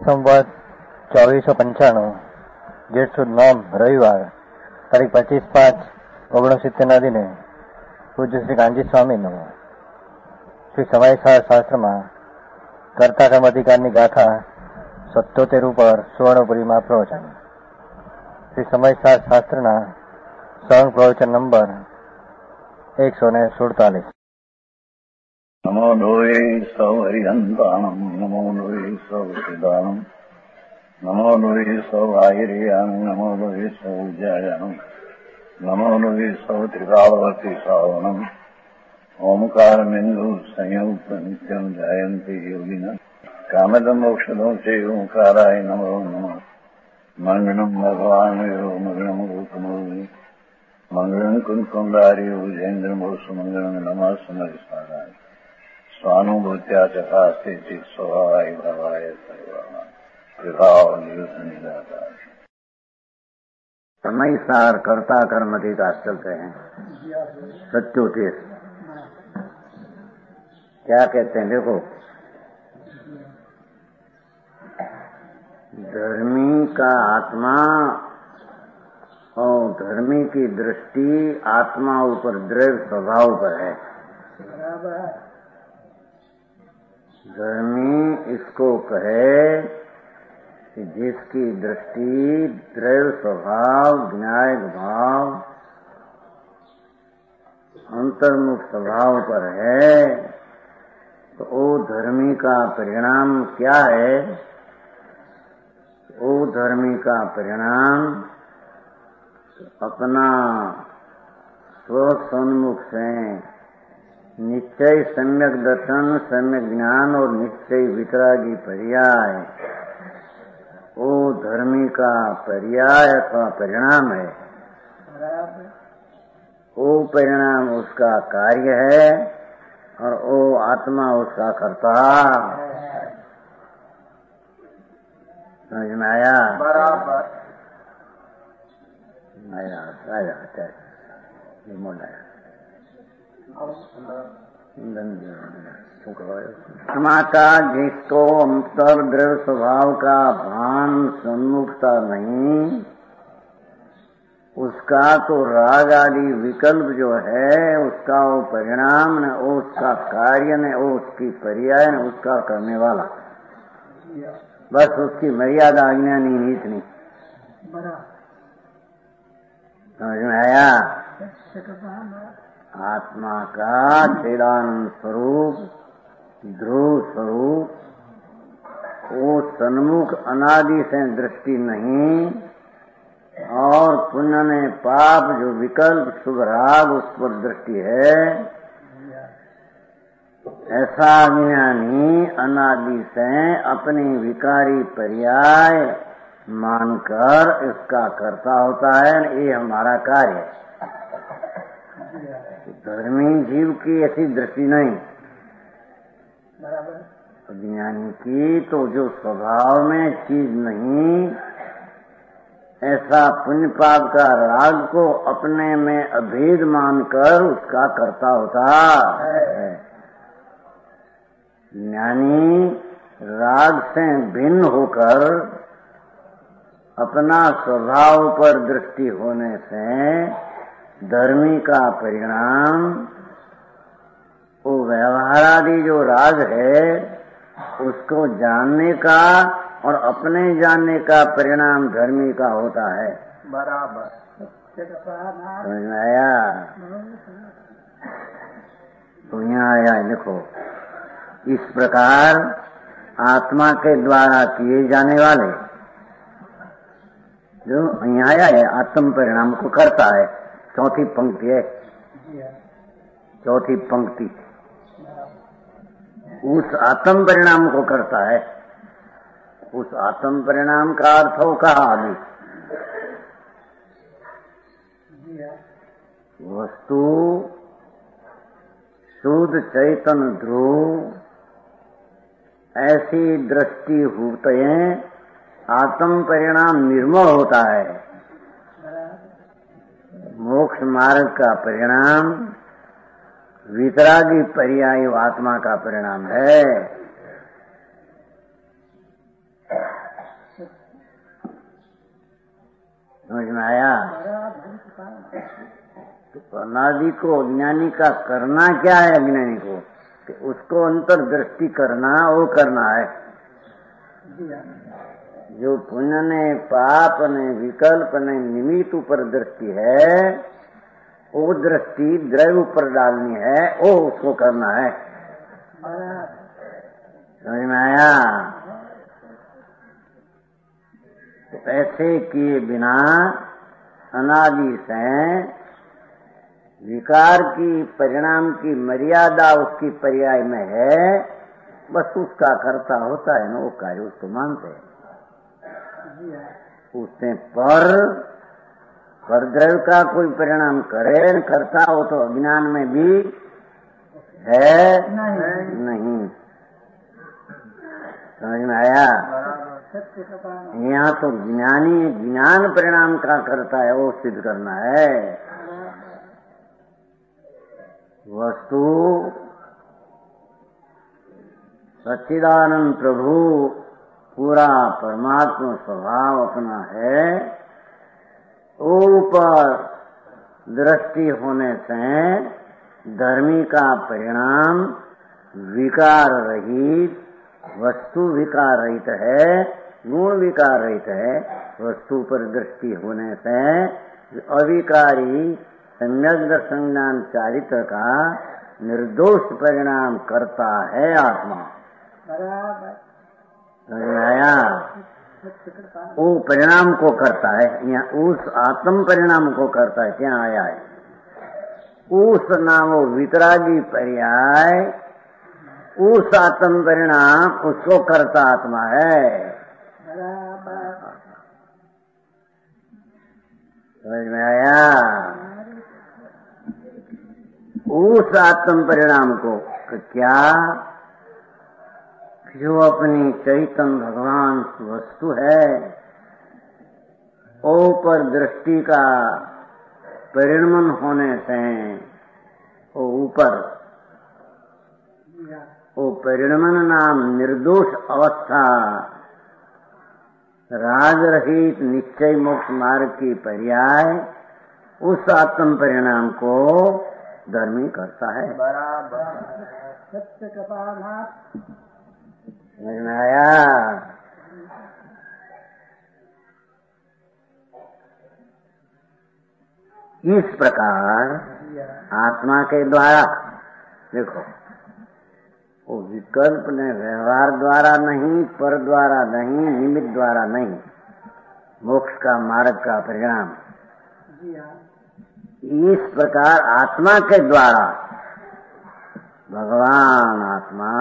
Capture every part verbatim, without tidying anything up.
સંવત ચોવીસો પંચાણું જેઠ સુદ નોમ રવિવાર તારીખ પચીસ પાંચ ઓગણસિત્તેરના દિને પૂજ્ય શ્રી કાંજી સ્વામીનું શ્રી સમયસાર શાસ્ત્રમાં કર્તા કર્મ અધિકારની ગાથા સત્યોતેર ઉપર સુવર્ણપુરીમાં પ્રવચન. શ્રી સમયસાર શાસ્ત્રના સહન પ્રવચન નંબર એકસો ને સુડતાલીસ. નમો લોહે સૌ હરિહંતાણમ નમો લોહે સૌ સિદાનમ નમો લોહે સૌ આયર્યાન નમો લોહે સૌ જયાન નમો લોહે સૌ ત્રિકાવતી સાવનમ ઓમકાર બિંદુ સંયુક્ત નિત્યમ જયંતિ યોગિના કામદમ મોક્ષદો છે ઓંકારાય નમો નમઃ. મંગળમ ભગવાન મંગળમ ગૌતમોની મંગળમ કુંકુંડારી ઉજેન્દ્રમો સુમંગળમ નમઃ સમરિસ્મરાય સ્વાનુભૂત્યા ચકાસ્તે ચિત સ્વભાવાય ભાવાય સર્વમાં પ્રભાવ નિદાતા. समयसार कर्ता कर्म अधिकार चलते हैं. सत्योतेर क्या कहते हैं? देखो, धर्मी का आत्मा और धर्मी की दृष्टि आत्मा ऊपर दृढ़ स्वभाव पर है. धर्मी इसको कहे कि जिसकी दृष्टि दृढ़ स्वभाव, ज्ञायक भाव, अंतर्मुख स्वभाव पर है, तो वो धर्मी का परिणाम क्या है? वो धर्मी का परिणाम अपना स्वसन्मुख से निश्चय, सम्यक दर्शन, सम्यक ज्ञान और निश्चय वितरागी पर्याय, वो धर्मी का पर्याय अथवा परिणाम है. वो परिणाम उसका कार्य है और वो आत्मा उसका कर्ता. समझ में आया? बराबर आया आया आया समाता जिसको अंतर दृढ़ स्वभाव का भान सन्मुखता नहीं, उसका तो राग आदि विकल्प जो है उसका वो परिणाम न वो उसका कार्य न वो उसकी पर्याय न उसका करने वाला, बस उसकी मर्यादा अज्ञानी नीत नहीं. समझ में आया? आत्मा का चिदानंद स्वरूप, ध्रुव स्वरूप, वो सन्मुख अनादि से दृष्टि नहीं और पुण्य ने पाप जो विकल्प शुभ राग उस पर दृष्टि है. ऐसा ज्ञानी अनादि से अपनी विकारी पर्याय मानकर इसका कर्ता होता है. ये हमारा कार्य है. धर्मी जीव की ऐसी दृष्टि नहीं. ज्ञानी की तो जो स्वभाव में चीज नहीं, ऐसा पुण्य पाप का राग को अपने में अभेद मानकर उसका कर्ता होता है. ज्ञानी राग से भिन्न होकर अपना स्वभाव पर दृष्टि होने से धर्मी का परिणाम वो व्यवहार आदि जो राग है उसको जानने का और अपने जानने का परिणाम धर्मी का होता है. बराबर समझ में आया? तो यहाँ आया, देखो, इस प्रकार आत्मा के द्वारा किए जाने वाले जो यहाँ आया है आत्म परिणाम को करता है. चौथी पंक्ति है, चौथी पंक्ति उस आत्म परिणाम को करता है. उस आत्म परिणाम का अर्थ हो कहा अभी वस्तु शुद्ध चैतन्य ध्रुव ऐसी दृष्टि होते हैं, आत्म परिणाम निर्मल होता है. मोक्ष मार्ग का परिणाम वितरागी पर्याय आत्मा का परिणाम है. अनादि को अज्ञानी का करना क्या है? अज्ञानी को कि उसको अंतर्दृष्टि करना, वो करना है। जो पुण्य ने, पाप ने, विकल्प ने, निमित्त ऊपर दृष्टि है, वो दृष्टि द्रव्य ऊपर डालनी है, वो उसको करना है। समझ में आया? तो ऐसे किए बिना अनादि से विकार की, परिणाम की मर्यादा उसकी पर्याय में है, बस उसका कर्ता होता है ना, वो कार्य उसको मानते हैं। उसने पर पर द्रव्य का कोई परिणाम करे, करता हो तो अज्ञान में भी है नहीं, नहीं। समझ में आया? यहाँ तो ज्ञानी ज्ञान परिणाम का करता है, वो सिद्ध करना है। वस्तु सच्चिदानंद प्रभु पूरा परमात्मा स्वभाव अपना है, ऊपर दृष्टि होने से धर्मी का परिणाम विकार रहित, वस्तु विकार रहित है, गुण विकार रहित है। वस्तु पर दृष्टि होने से अविकारी सम्यक संज्ञान चारित्र का निर्दोष परिणाम करता है आत्मा। समझ आया? वो परिणाम को करता है, या उस आत्म परिणाम को करता है। क्या आया है? उस नाम वितरागी पर्याय, उस आत्म परिणाम उसको करता आत्मा है। समझ में आया? उस आत्म परिणाम को क्या, जो अपनी चैतन्य भगवान वस्तु है, ऊपर दृष्टि का परिणमन होने से वो ऊपर, वो परिणमन नाम निर्दोष अवस्था, राग रहित निश्चय मोक्ष मार्ग की पर्याय, उस आत्म परिणाम को धर्मी करता है। सत्य कपालनाथ। समझ में आया? इस प्रकार आत्मा के द्वारा, देखो, वो विकल्प ने व्यवहार द्वारा नहीं, पर द्वारा नहीं, निमित्त द्वारा नहीं, मोक्ष का मार्ग का परिणाम। इस प्रकार आत्मा के द्वारा भगवान आत्मा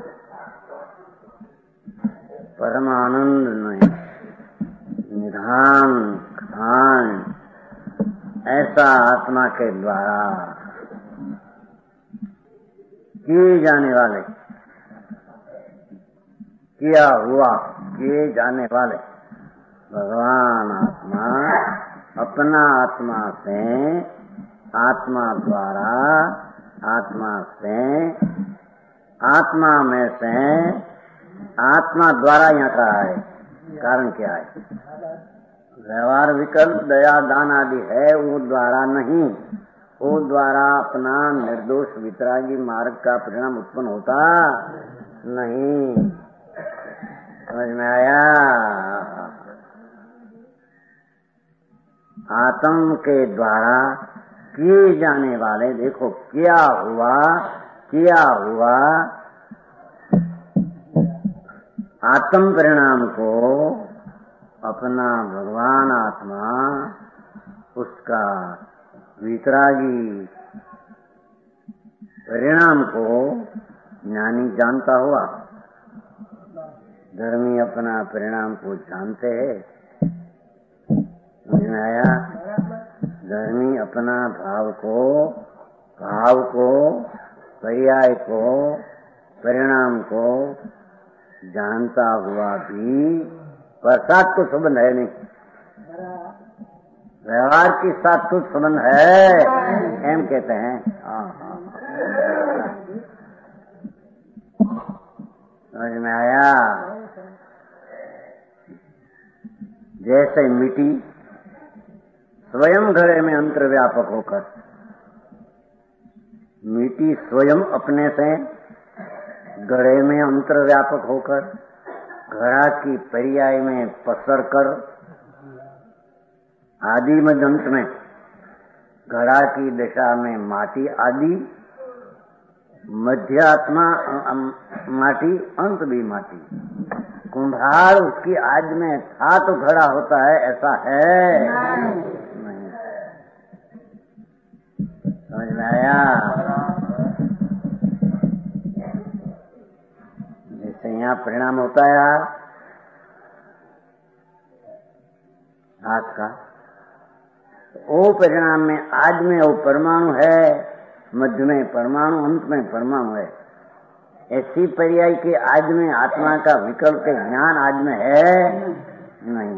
परमानंद नहीं, निधान खान, ऐसा आत्मा के द्वारा किए जाने वाले, किया हुआ, किए जाने वाले भगवान आत्मा अपना आत्मा से, आत्मा द्वारा, आत्मा से, आत्मा में से, आत्मा द्वारा यहाँ कहा है। कारण क्या है? व्यवहार विकल्प दया दान आदि है, वो द्वारा नहीं, वो द्वारा अपना निर्दोष वितरागी मार्ग का परिणाम उत्पन्न होता नहीं। समझ में आया? आत्म के द्वारा किए जाने वाले, देखो, किया हुआ, किया हुआ आत्म परिणाम को अपना भगवान आत्मा, उसका वितरागी परिणाम को ज्ञानी जानता हुआ, धर्मी अपना परिणाम को जानते हैं। समझ में आया? धर्मी अपना भाव को, भाव को, पर्याय को, परिणाम को जानता हुआ भी, पर साथ तो संबंध है नहीं, व्यवहार के साथ तो संबंध है, एम कहते हैं। समझ में आया? जैसे मिट्टी स्वयं घड़े में अंतर्व्यापक होकर मिट्टी स्वयं अपने से घड़े में अंतर्व्यापक होकर घड़ा की पर्याय में पसर कर आदि मध्यंत में घड़ा की दिशा में माटी आदि, मध्य आत्मा माटी, अंत भी माटी। कुम्हार उसकी आद में था तो घड़ा होता है, ऐसा है नहीं। समझ में आया? जैसे यहाँ परिणाम होता है हाथ का, वो परिणाम में आज में वो परमाणु है, मध्य में परमाणु, अंत में परमाणु है। ऐसी पर्याय के आज में आत्मा का विकल्प के ज्ञान आज में है नहीं।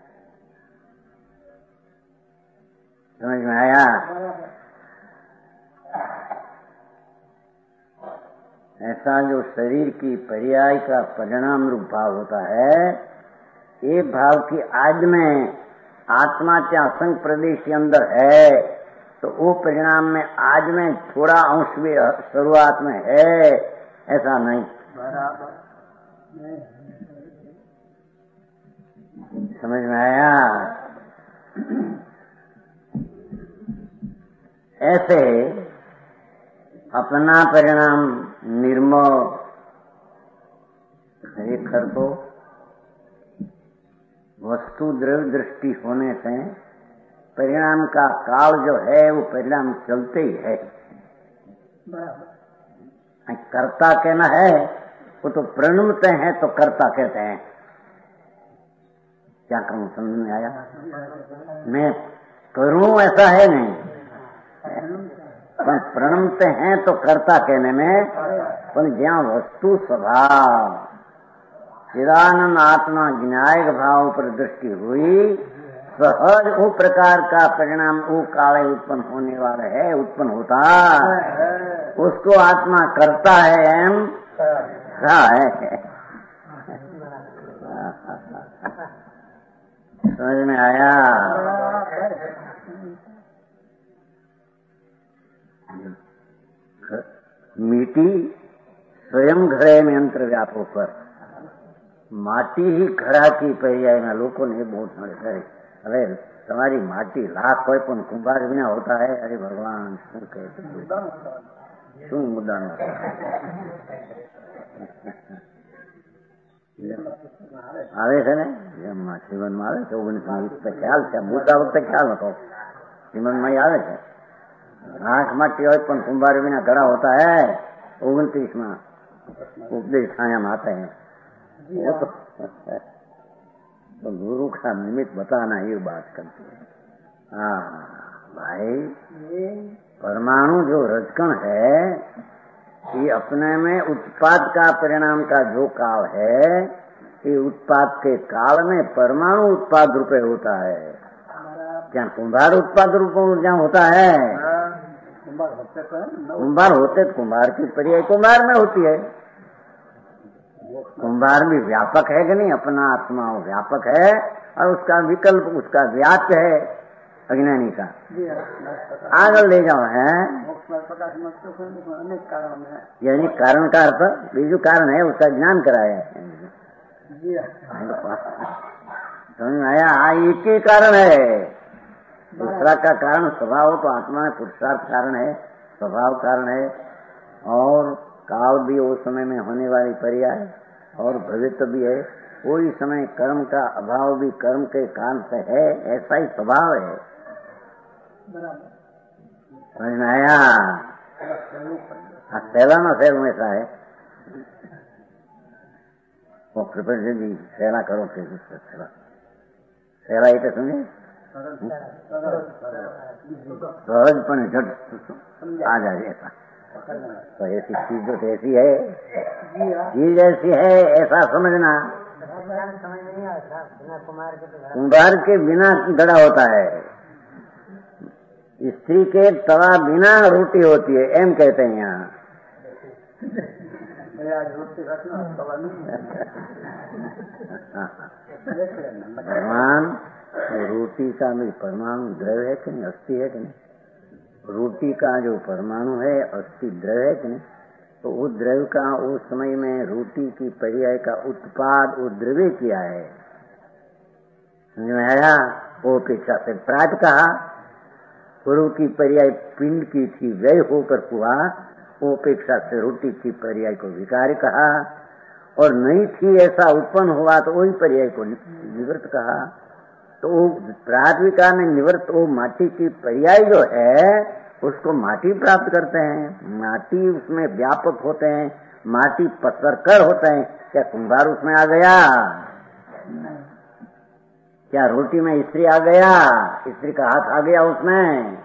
समझ में आया? ऐसा जो शरीर की पर्याय का परिणाम रूप भाव होता है, ये भाव की आज में आत्मा क्या असंग प्रदेश के अंदर है, तो वो परिणाम में आज में थोड़ा अंश भी शुरुआत में है, ऐसा नहीं। बराबर समझ में आया? ऐसे अपना परिणाम निर्मल खर को वस्तु द्रव्य दृष्टि होने से परिणाम का काल जो है वो परिणाम चलते ही है। कर्ता कहना है वो तो प्रणमते हैं तो कर्ता कहते हैं। क्या कहूं, समझ में आया? मैं करूं ऐसा है नहीं, पर प्रणमते हैं तो कर्ता कहने में, पर जहाँ वस्तु स्वभाव चिदानंद आत्मा ज्ञायक भाव पर दृष्टि हुई, सहज वो प्रकार का परिणाम वो काले उत्पन्न होने वाला है, उत्पन्न होता, उसको आत्मा करता है, एम क्या है। समझ में आया? मिट्टी स्वयं घड़े में अंतर्व्याप होकर माटी ही घड़ा की पर्याय में लोगों ने बहुत मरे करे। अरे तुम्हारी माटी लाख कोई पण कुंभार बिना होता है। अरे भगवान शू कहते शू मुद्दा આવે છે ને એમમાં જીવનમાં આવે છે ઓગણીસ ખ્યાલ છે મુદ્દા વખતે ખ્યાલ હતો જીવનમાં આવે છે આંખ માટી હોય પણ કુંભાર વિના ઘડા હોता है ઓગણત્રીસ માં उपदेश छायाम आते हैं वो तो, तो गुरु का निमित्त बताना ये बात करती है। हाँ भाई परमाणु जो रजकण है ये अपने में उत्पाद का परिणाम का जो काल है, ये उत्पाद के काल में परमाणु उत्पाद रूपे होता है। क्या कुंभार उत्पाद रूप जहाँ होता है, कुंभार होते तो कुंभार की पर्याय कुंभार में होती है। कुंभार भी व्यापक है कि नहीं, अपना आत्मा व्यापक है और उसका विकल्प उसका व्याप्य है अज्ञानी का। आगे ले जाओ है यानी कारण का अर्थ बीजू कारण है उसका ज्ञान कराया है। समझ में आया? एक ही कारण है, दूसरा का कारण स्वभाव तो आत्मा में पुरुषार्थ कारण है, स्वभाव कारण है, और काल भी उस समय में होने वाली पर्याय और भविष्य भी है। कोई समय कर्म का अभाव भी कर्म के कारण से है, ऐसा ही स्वभाव है। समझ में आया? पहला ना फेर में ऐसा है वो कृपा जी सेला करो फिर सेला सेला ये समझे सहज पण झट आ जाए ऐसा। तो ऐसी चीज जो ऐसी है चीज ऐसी है ऐसा समझना। कुंभार के बिना घड़ा होता है, स्त्री के तवा बिना रोटी होती है, एम कहते हैं यहाँ। भगवान रोटी का भी परमाणु द्रव्य है कि नहीं, अस्थि है कि नहीं? रोटी का जो परमाणु है अस्थि द्रव्य है कि नहीं, तो उस द्रव्य का उस समय में रोटी की पर्याय का उत्पाद उस द्रव्य किया है, समझ में आया? वो अपेक्षा से प्रात कहा, गुरु की पर्याय पिंड की थी व्यय होकर हुआ, वो अपेक्षा से रोटी की पर्याय को विकार कहा, और नहीं थी ऐसा उत्पन्न हुआ तो वही पर्याय को निवृत्त कहा। तो वो प्रात विकार ने निवृत्त, वो माटी की पर्याय जो है उसको माटी प्राप्त करते हैं, माटी उसमें व्यापक होते हैं, माटी पत्थर कर होते हैं। क्या कुंभार उसमें आ गया? क्या रोटी में स्त्री आ गया? स्त्री का हाथ आ गया उसमें?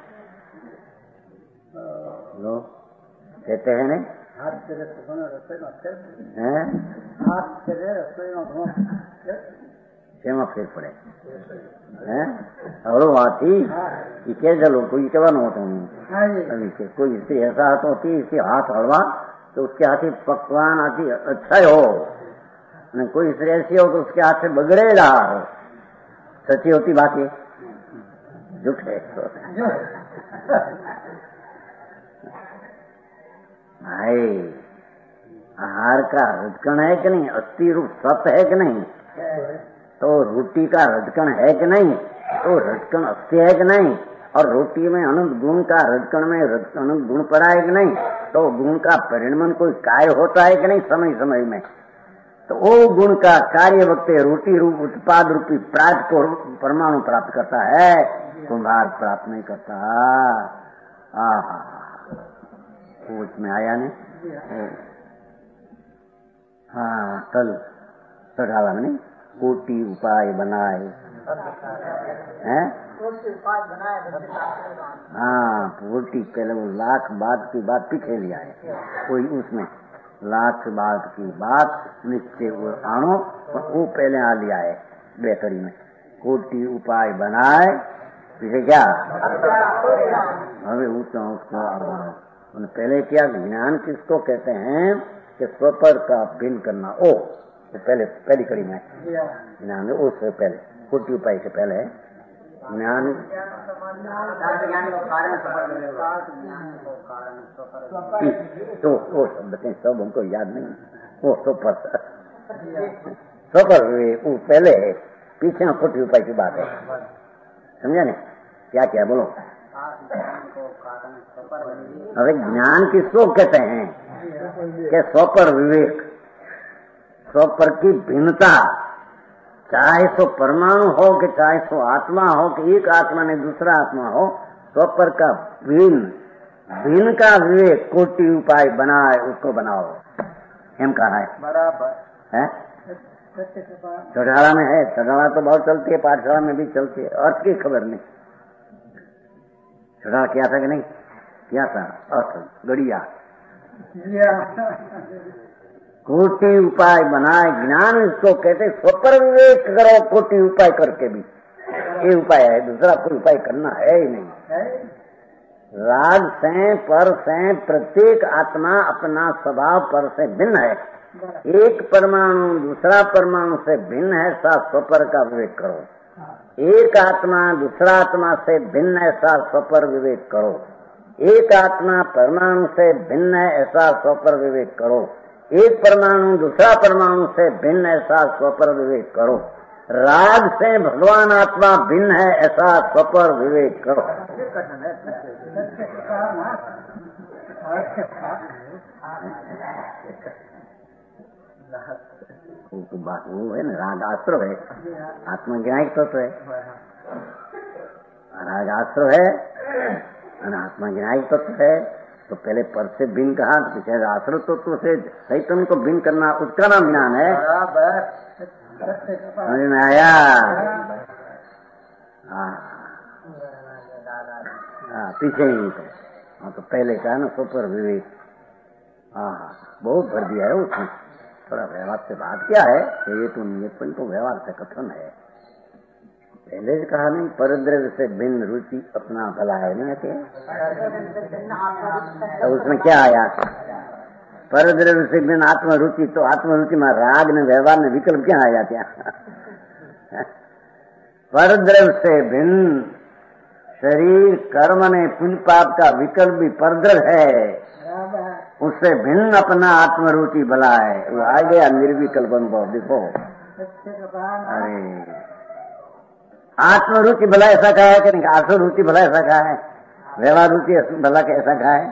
लो कहते हैं नहीं, हाथ तेरे रसोई में हाथ तेरे रसोई में શેમાં ફેર પડે? હે હવળો વાથી એ કે ચલો कोई કહેવાનું હતું કે कोई स्त्री ऐसा हाथ होती इसके हाथ हलवा तो उसके हाथ ही पकवान आती अच्छा हो, न कोई स्त्री ऐसी हो तो उसके हाथ से बगड़ेगा, सच्ची होती बाकी झूठ है। भाई आहार का रजकण है कि नहीं, अस्थि रूप सत्य है कि नहीं, तो रोटी का रजकण है कि नहीं, तो रजकण अस्थि है कि नहीं, और रोटी में अनंत गुण का रजकण में अनंत गुण पड़ा है कि नहीं, तो गुण का परिणमन कोई कार्य होता है कि नहीं समय समय में, तो वो गुण का कार्य वक्त रोटी रूप उत्पाद रूपी प्रात को परमाणु प्राप्त करता है, कुंभार प्राप्त नहीं करता। आहा सोच में आया नहीं? हाँ कल चढ़ावा में नहीं, कोटि उपाय बनाए हैं, हाँ रोटी पहले वो लाख बात की बात पीछे लिया है, कोई उसमें लाख बात की बात निश्चय वो आनो, पर वो पहले आ लिया है बेहतरी में, कोटि उपाय बनाए पीछे क्या हमें उसको पहले क्या ज्ञान किसको कहते हैं कि स्वपर का भिन्न करना, ओ तो पहले पहली कड़ी में ज्ञान उससे पहले कोटि उपाय से पहले ज्ञान तो वो शब्द के सब हमको याद नहीं, वो स्वपर स्वपर वो पहले है, पीछे कोटि उपाय की बात है, समझा नहीं? क्या क्या बोलो? अरे ज्ञान किसको कहते हैं कि स्वपर विवेक, स्वपर की भिन्नता, चाहे सो परमाणु हो कि चाहे सो आत्मा हो कि एक आत्मा ने दूसरा आत्मा हो, स्वपर का भिन्न भिन्न का विवेक कोटि उपाय बनाए उसको बनाओ, हम कहा है बराबर है। चढ़ाड़ा में है, चढ़ाड़ा तो बहुत चलती है, पाठशाला में भी चलती है, अर्थ की खबर नहीं। चढ़ाड़ा क्या था कि नहीं क्या था? अर्थ गड़िया कोटि उपाय बनाए, ज्ञान इसको कहते, स्वपर विवेक करो कोटि उपाय करके भी, ये उपाय है, दूसरा कोई उपाय करना है ही नहीं। राग से पर से प्रत्येक आत्मा अपना स्वभाव पर से भिन्न है, एक परमाणु दूसरा परमाणु से भिन्न है, सा स्वपर का विवेक करो। एक आत्मा दूसरा आत्मा से भिन्न है, ऐसा स्वपर विवेक करो। एक आत्मा परमाणु से भिन्न है, ऐसा स्वपर विवेक करो। एक परमाणु दूसरा परमाणु से भिन्न है, ऐसा स्वपर विवेक करो। राग से भगवान आत्मा भिन्न है, ऐसा स्वपर विवेक करो। वो बात वो है ना, राग आश्रय है, आत्मज्ञानिक तत्व है, राग आश्रय है, आत्मज्ञानिक तत्व है। तो पहले पर से भिन्न कहा, तो पीछे आश्रय तत्व से चैतन्य को भिन्न करना, उसका नाम ज्ञान है। समझ में आया? हाँ हाँ पीछे ही तो, हाँ तो पहले कहा ना सुपर विवेक, हाँ बहुत भर दिया है उसमें। थोड़ा व्यवहार से बात क्या है, ये तो नियतपन तो व्यवहार से कथन है। पहले से कहा नहीं, परद्रव्य से भिन्न रुचि अपना भला है नहीं आते, तो उसमें क्या आया? परद्रव्य से भिन्न आत्मरुचि, तो आत्मरुचि में राग ने व्यवहार ने विकल्प क्या आया? क्या परद्रव्य से भिन्न शरीर कर्म ने पुण्य पाप का विकल्प भी परद्रव है, उससे भिन्न अपना आत्मरुचि भला है। वो आ गया निर्विकल्प अनुभव। देखो अरे आत्मरुचि भला ऐसा कहा है कि नहीं? आत्मरुचि भला ऐसा कहा है? व्यवहार रुचि भला कैसा कहा है?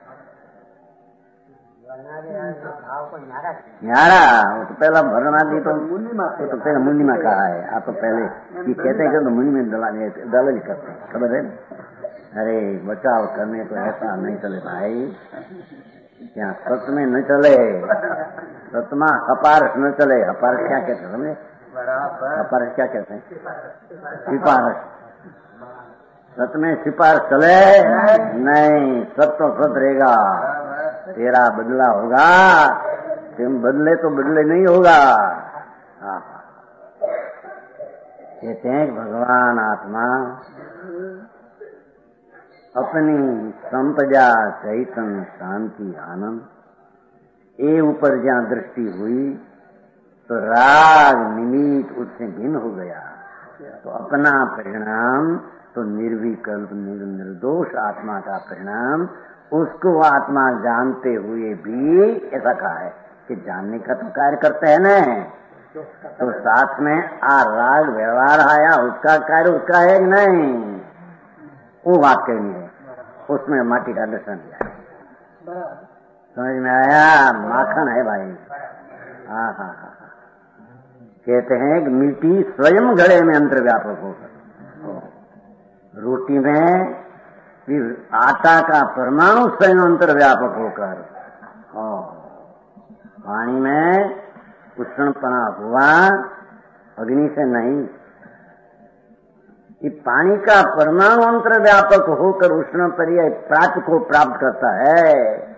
न्यारा वो तो पहला भरना दी तो वो तो पहले मुनि में कहा है। आप तो पहले ये कहते हैं कि तो मुनि में दलाली दलाली करते हैं, खबर है? अरे बचाव करने तो ऐसा नहीं चले भाई, क्या सत्य में न चले, सत्मा हपारस न चले। हपारस क्या कहते हैं समझे? हपारस क्या कहते हैं? सिपारस। सत्य में सिपारस चले नहीं, सत्य तो सत्य रहेगा, तेरा बदला होगा, तुम बदले तो बदले नहीं होगा। कहते हैं भगवान आत्मा अपनी संपदा चैतन्य शांति आनंद ये ऊपर जहाँ दृष्टि हुई तो राग निमित्त उससे भिन्न हो गया, तो अपना परिणाम तो निर्विकल्प निर्दोष आत्मा का परिणाम, उसको आत्मा जानते हुए भी ऐसा कहा है कि जानने का तो कार्य करते हैं ना, तो साथ में आ राग व्यवहार आया, उसका कार्य उसका है नहीं, वो वाक्य नहीं है, उसमें माटी का दर्शन दिया। समझ में आया? माखन है भाई। हाँ हाँ हाँ कहते हैं कि मिट्टी स्वयं घड़े में अंतर्व्यापक होकर, रोटी में फिर आटा का परमाणु स्वयं अंतर्व्यापक होकर, पानी में उष्णपना हुआ अग्नि से नहीं, ये पानी का परमाणु अंतर्व्यापक होकर उष्ण पर्याय प्राप्त को प्राप्त करता है।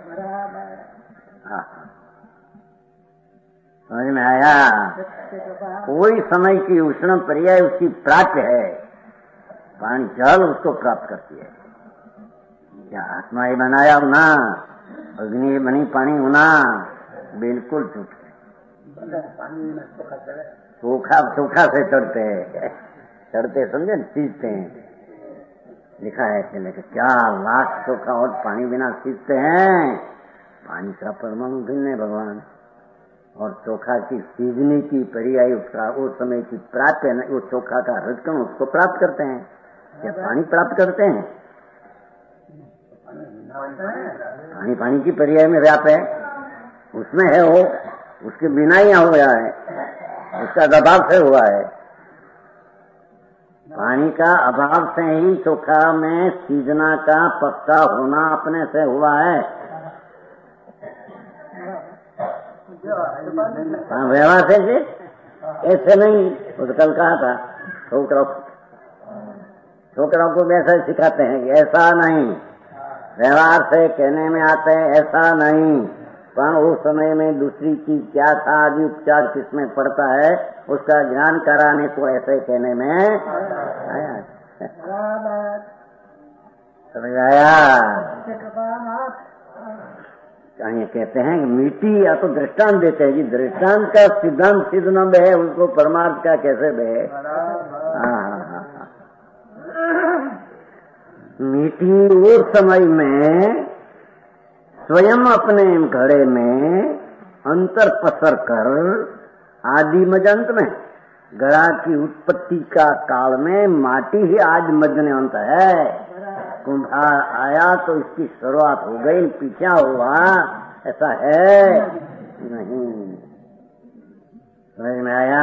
समझ में आया? कोई समय की उष्ण पर्याय उसकी प्राप्त है, पानी जल उसको प्राप्त करती है। क्या आत्मा ही बनाया हो ना, अग्नि बनी पानी होना, बिल्कुल झूठ है। सूखा सूखा से चढ़ते हैं, चढ़ते समझे सीखते हैं, लिखा है कि लेकिन क्या लाख सूखा और पानी बिना सीखते हैं। पानी का परमाणु भिन्न है भगवान, और चोखा की सीजने की पर्याय उसका उस समय की प्राप्त है, वो चोखा का रजकण उसको प्राप्त करते हैं। क्या पानी प्राप्त करते हैं? पानी पानी की पर्याय में व्याप है, उसमें है, वो उसके बिना ही हो गया है, उसका दबाव से हुआ है। पानी का अभाव से ही चोखा में सीजना का पक्का होना अपने से हुआ है। हाँ व्यवहार से जी ऐसे नहीं, वो तो कल कहा था, छोकरों छोकरों को भी ऐसा सिखाते हैं कि ऐसा नहीं, व्यवहार से कहने में आते हैं ऐसा नहीं, पर उस समय में दूसरी चीज क्या था, आदि उपचार किसमें पड़ता है, उसका ज्ञान कराने को ऐसे कहने में आया। समझ आया? कहीं कहते हैं कि मिट्टी या तो दृष्टांत देते हैं जी, दृष्टांत का सिद्धांत सिद्ध न बहे उसको परमार्थ का कैसे बहे। हाँ हाँ हाँ मिट्टी उस समय में स्वयं अपने घड़े में अंतर पसर कर आदि मजंत में घड़ा की उत्पत्ति का काल में माटी ही आज मजने अंत है। कुम्हार आया तो इसकी शुरुआत हो गई, पीछा हुआ, ऐसा है नहीं। समझ में आया?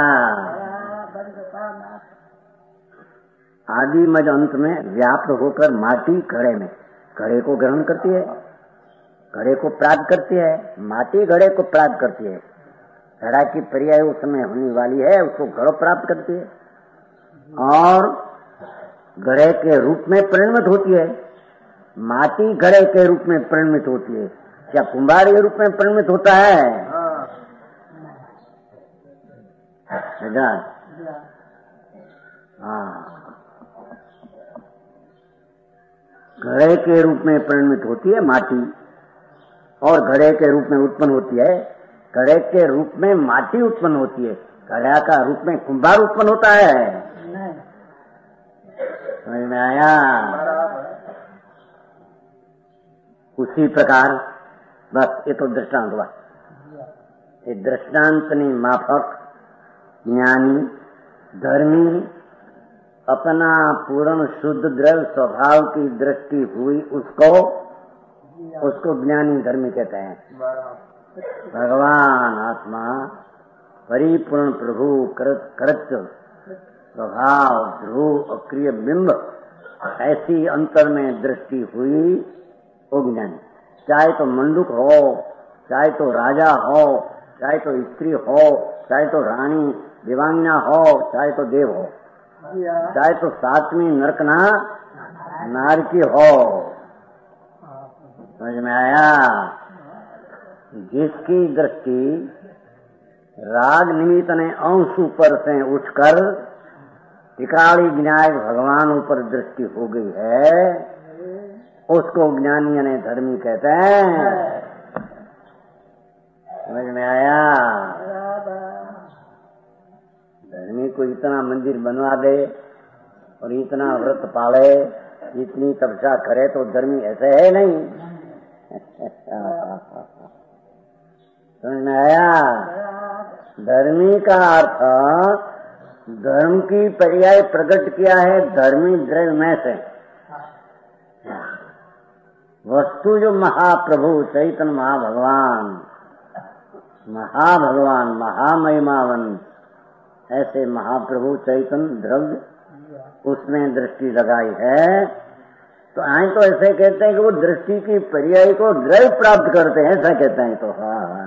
आदि मज अंत में व्याप्त होकर माटी घड़े में, घड़े को ग्रहण करती है, घड़े को प्राप्त करती है, माटी घड़े को प्राप्त करती है, घड़ा की पर्याय उस समय होने वाली है, उसको घड़ो प्राप्त करती है और घड़े के रूप में परिणमित होती है। माटी घड़े के रूप में परिणमित होती है, क्या कुंभार के रूप में परिणमित होता है? हाँ, घड़े के रूप में परिणमित होती है माटी, और घड़े के रूप में उत्पन्न होती है, घड़े के रूप में माटी उत्पन्न होती है, घड़ा का रूप में कुंभार उत्पन्न होता है। समझ में आया? उसी प्रकार बस ये तो दृष्टांत हुआ। ये दृष्टांतनी माफक ज्ञानी धर्मी अपना पूर्ण शुद्ध द्रव्य स्वभाव की दृष्टि हुई, उसको उसको ज्ञानी धर्मी कहते हैं। भगवान आत्मा परिपूर्ण प्रभु कृत्य स्वभाव ध्रुव अक्रिय बिंब, ऐसी अंतर में दृष्टि हुई वो ज्ञानी। चाहे तो मंडूक हो, चाहे तो राजा हो, चाहे तो स्त्री हो, चाहे तो रानी दिवांगना हो, चाहे तो देव हो, चाहे तो सातवीं नरकना नारकी हो। समझ में आया? जिसकी दृष्टि राग निमित्त ने अंश ऊपर से उठकर टिकाड़ी विनायक भगवान ऊपर दृष्टि हो गई है, उसको ज्ञानी यानी धर्मी कहते हैं। समझ में आया? धर्मी को इतना मंदिर बनवा दे और इतना व्रत पाले, इतनी तपस्या करे तो धर्मी ऐसे है नहीं। समझ में आया? धर्मी का अर्थ धर्म की पर्याय प्रकट किया है धर्मी द्रव्य में से। वस्तु जो महाप्रभु चैतन्य महाभगवान महाभगवान महामहिमावन ऐसे महाप्रभु चैतन्य द्रव्य उसमें दृष्टि लगाई है, तो आए तो ऐसे कहते हैं कि वो दृष्टि की पर्याय को द्रव्य प्राप्त करते हैं, ऐसा कहते हैं। तो हाँ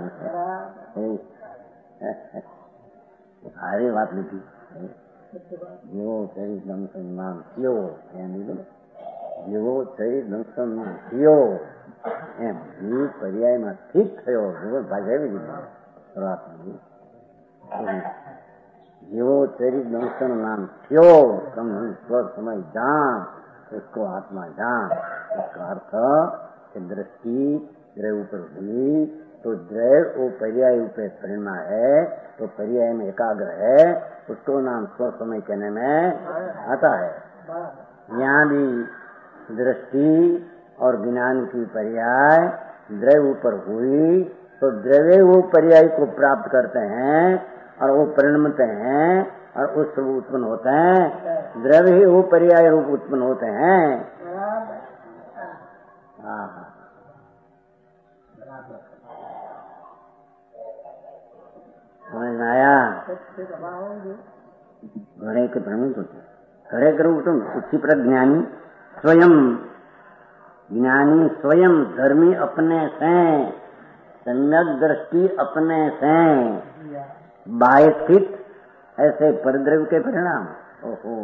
अरे बात लिखी જેવો શરીર દંસનમાં થયો એમ લીધું જેવો શરીર દંસનમાં થયો એમ એ પર્યાયમાં ઠીક થયો એવો ભાષા એવી લીધી। જેવો શરીર દંસનમાં થયો તમે સ્વ સમય જાણ उसको आत्मा जान। इसका अर्थ दृष्टि द्रव्य ऊपर हुई तो द्रव्य वो पर्याय ऊपर प्रेरणा है, तो पर्याय में एकाग्र है, उसको नाम स्व समय कहने में आता है। यहाँ भी दृष्टि और ज्ञान की पर्याय द्रव्य ऊपर हुई तो द्रव्य वो पर्याय को प्राप्त करते हैं और वो परिणमते हैं और उस रूप उत्पन्न होते हैं। द्रव्य ही वो पर्याय रूप उत्पन्न होते हैं। हाँ समझ में आया? घड़े के प्रमुख होते घड़े के रूप तुम उसी पर ज्ञानी स्वयं ज्ञानी स्वयं धर्मी अपने से सम्यक दृष्टि अपने से बाह्य स्थित ऐसे परद्रव्य के परिणाम। ओहो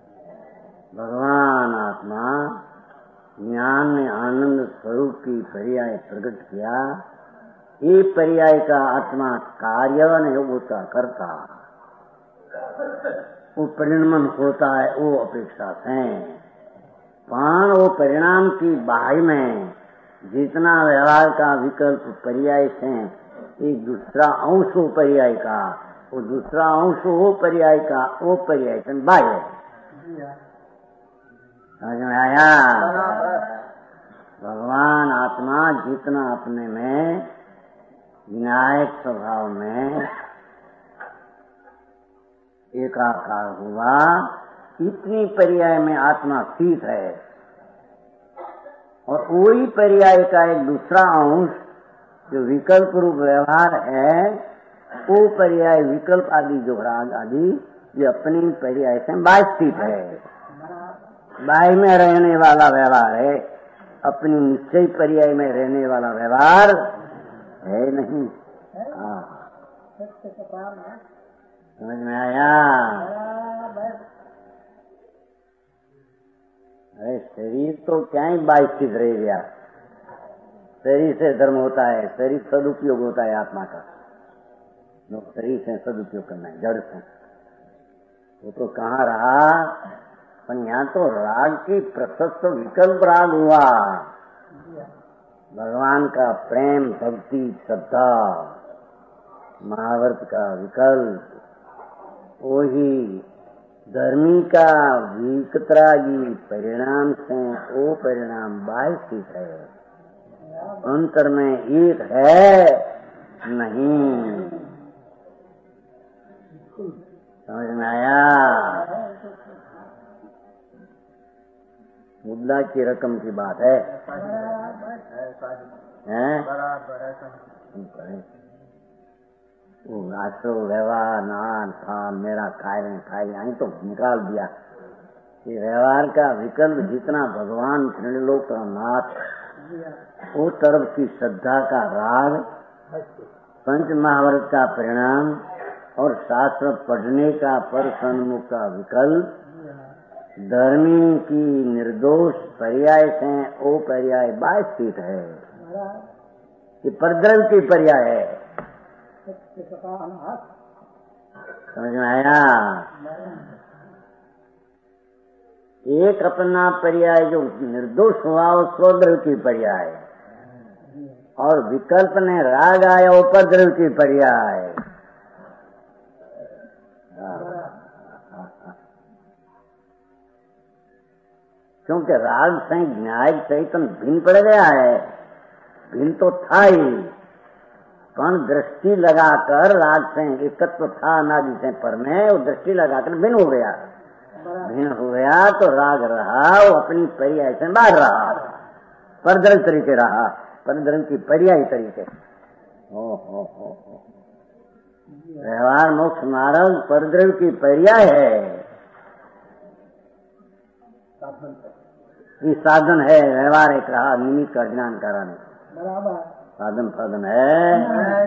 भगवान आत्मा ज्ञान में आनंद स्वरूप की पर्याय प्रकट किया। ये पर्याय का आत्मा कार्य नहीं होता करता, वो परिणाम होता है वो अपेक्षा से। पान वो परिणाम की बाह्य में जितना व्यवहार का विकल्प पर्याय से एक दूसरा अंश हो पर्याय का, वो दूसरा अंश हो पर्याय का, वो पर्याय से बाह्य। समझ में आया? भगवान आत्मा जितना अपने में विनायक स्वभाव में एकाकार हुआ, इतनी पर्याय में आत्मा स्थित है और वही पर्याय का एक दूसरा अंश जो विकल्प रूप व्यवहार है, वो पर्याय विकल्प आदि जो राग आदि ये अपनी पर्याय से बाह्य स्थित है। बाह्य में रहने वाला व्यवहार है, अपनी निश्चय पर्याय में रहने वाला व्यवहार है नहीं। समझ में आया? अरे शरीर तो क्या ही बाह्य स्थित रह गया। शरीर से धर्म होता है, शरीर सदुपयोग होता है आत्मा का। लोग शरीर से सदुपयोग करना है, जड़ से वो तो कहाँ रहा। पर यहाँ तो राग की प्रशस्त विकल्प राग हुआ। भगवान का प्रेम भक्ति श्रद्धा महावर्त का विकल्प वही धर्मी का विकतरागी परिणाम से वो परिणाम बाह्य स्थित है, अंतर में एक है नहीं। समझ में आया? मुद्दा की रकम की बात है, हैं? वो आश्रो व्यवहार नान थान मेरा कार्य कार्य आई तो निकाल दिया। ये व्यवहार का विकल्प जितना भगवान त्रिलोक का नाथ, वो तरफ की श्रद्धा का राग, पंच महाभारत का परिणाम और शास्त्र पढ़ने का पर सन्मुख का विकल्प, धर्मी की निर्दोष पर्याय से ओ पर्याय बाह्य स्थित है, ये परद्रव्य की पर्याय है। समझ में आया? एक अपना पर्याय जो निर्दोष हुआ वो स्वद्रव्य की पर्याय, और विकल्प ने राग आया उपद्रव की पर्याय। क्योंकि राग से न्याय चैतन्य भिन्न पड़ गया है, भिन्न तो था ही, कौन दृष्टि लगाकर राग से एकत्व था अनादि से पर में, वो दृष्टि लगाकर भिन्न हो गया, भिन्न हो गया तो राग रहा, वो अपनी पर्याय से बाहर रहा, परद्रव्य तरीके रहा, परद्रव्य की पर्यायी तरीके। हो हो हो हो व्यवहार मोक्ष मार्ग परद्रव्य की पर्याय है, ये साधन है। व्यवहार एक रहा निमित्त का ज्ञान कराने, साधन साधन है।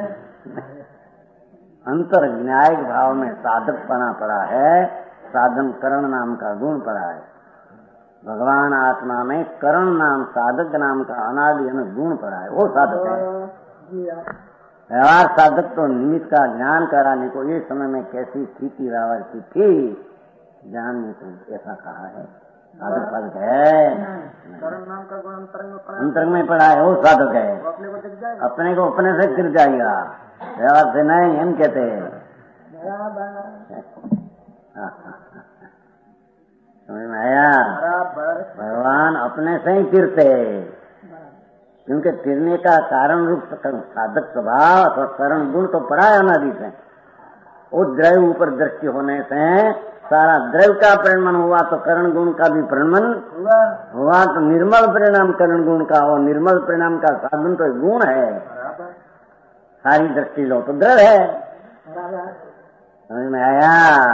अंतर न्यायिक भाव में साधक पना पड़ा है, साधन करण नाम का गुण पड़ा है। भगवान आत्मा में करण नाम साधक नाम का अनादि गुण पड़ा है, वो साधक है। व्यवहार साधक तो निमित्त का ज्ञान कराने को ये समय में कैसी स्थिति व्यवहार की थी जानने को ऐसा कहा है, साधक साधक है। करण नाम का गुण अंतरंग में पड़ा है, वो साधक है, अपने को अपने से गिर जाएगा, व्यवहार से नहीं हम कहते हैं। समझ में आया? भगवान अपने से ही गिरते, क्योंकि गिरने का कारण रूप साधक स्वभाव अथवा करण गुण तो पड़ा है अनादि से। वो द्रव्य ऊपर दृष्टि होने से सारा द्रव्य का परिणाम हुआ, तो करण गुण का भी परिणाम हुआ, तो निर्मल परिणाम करण गुण का, और निर्मल परिणाम का साधन तो गुण है। सारी दृष्टि लो तो द्रव्य है। समझ में आया?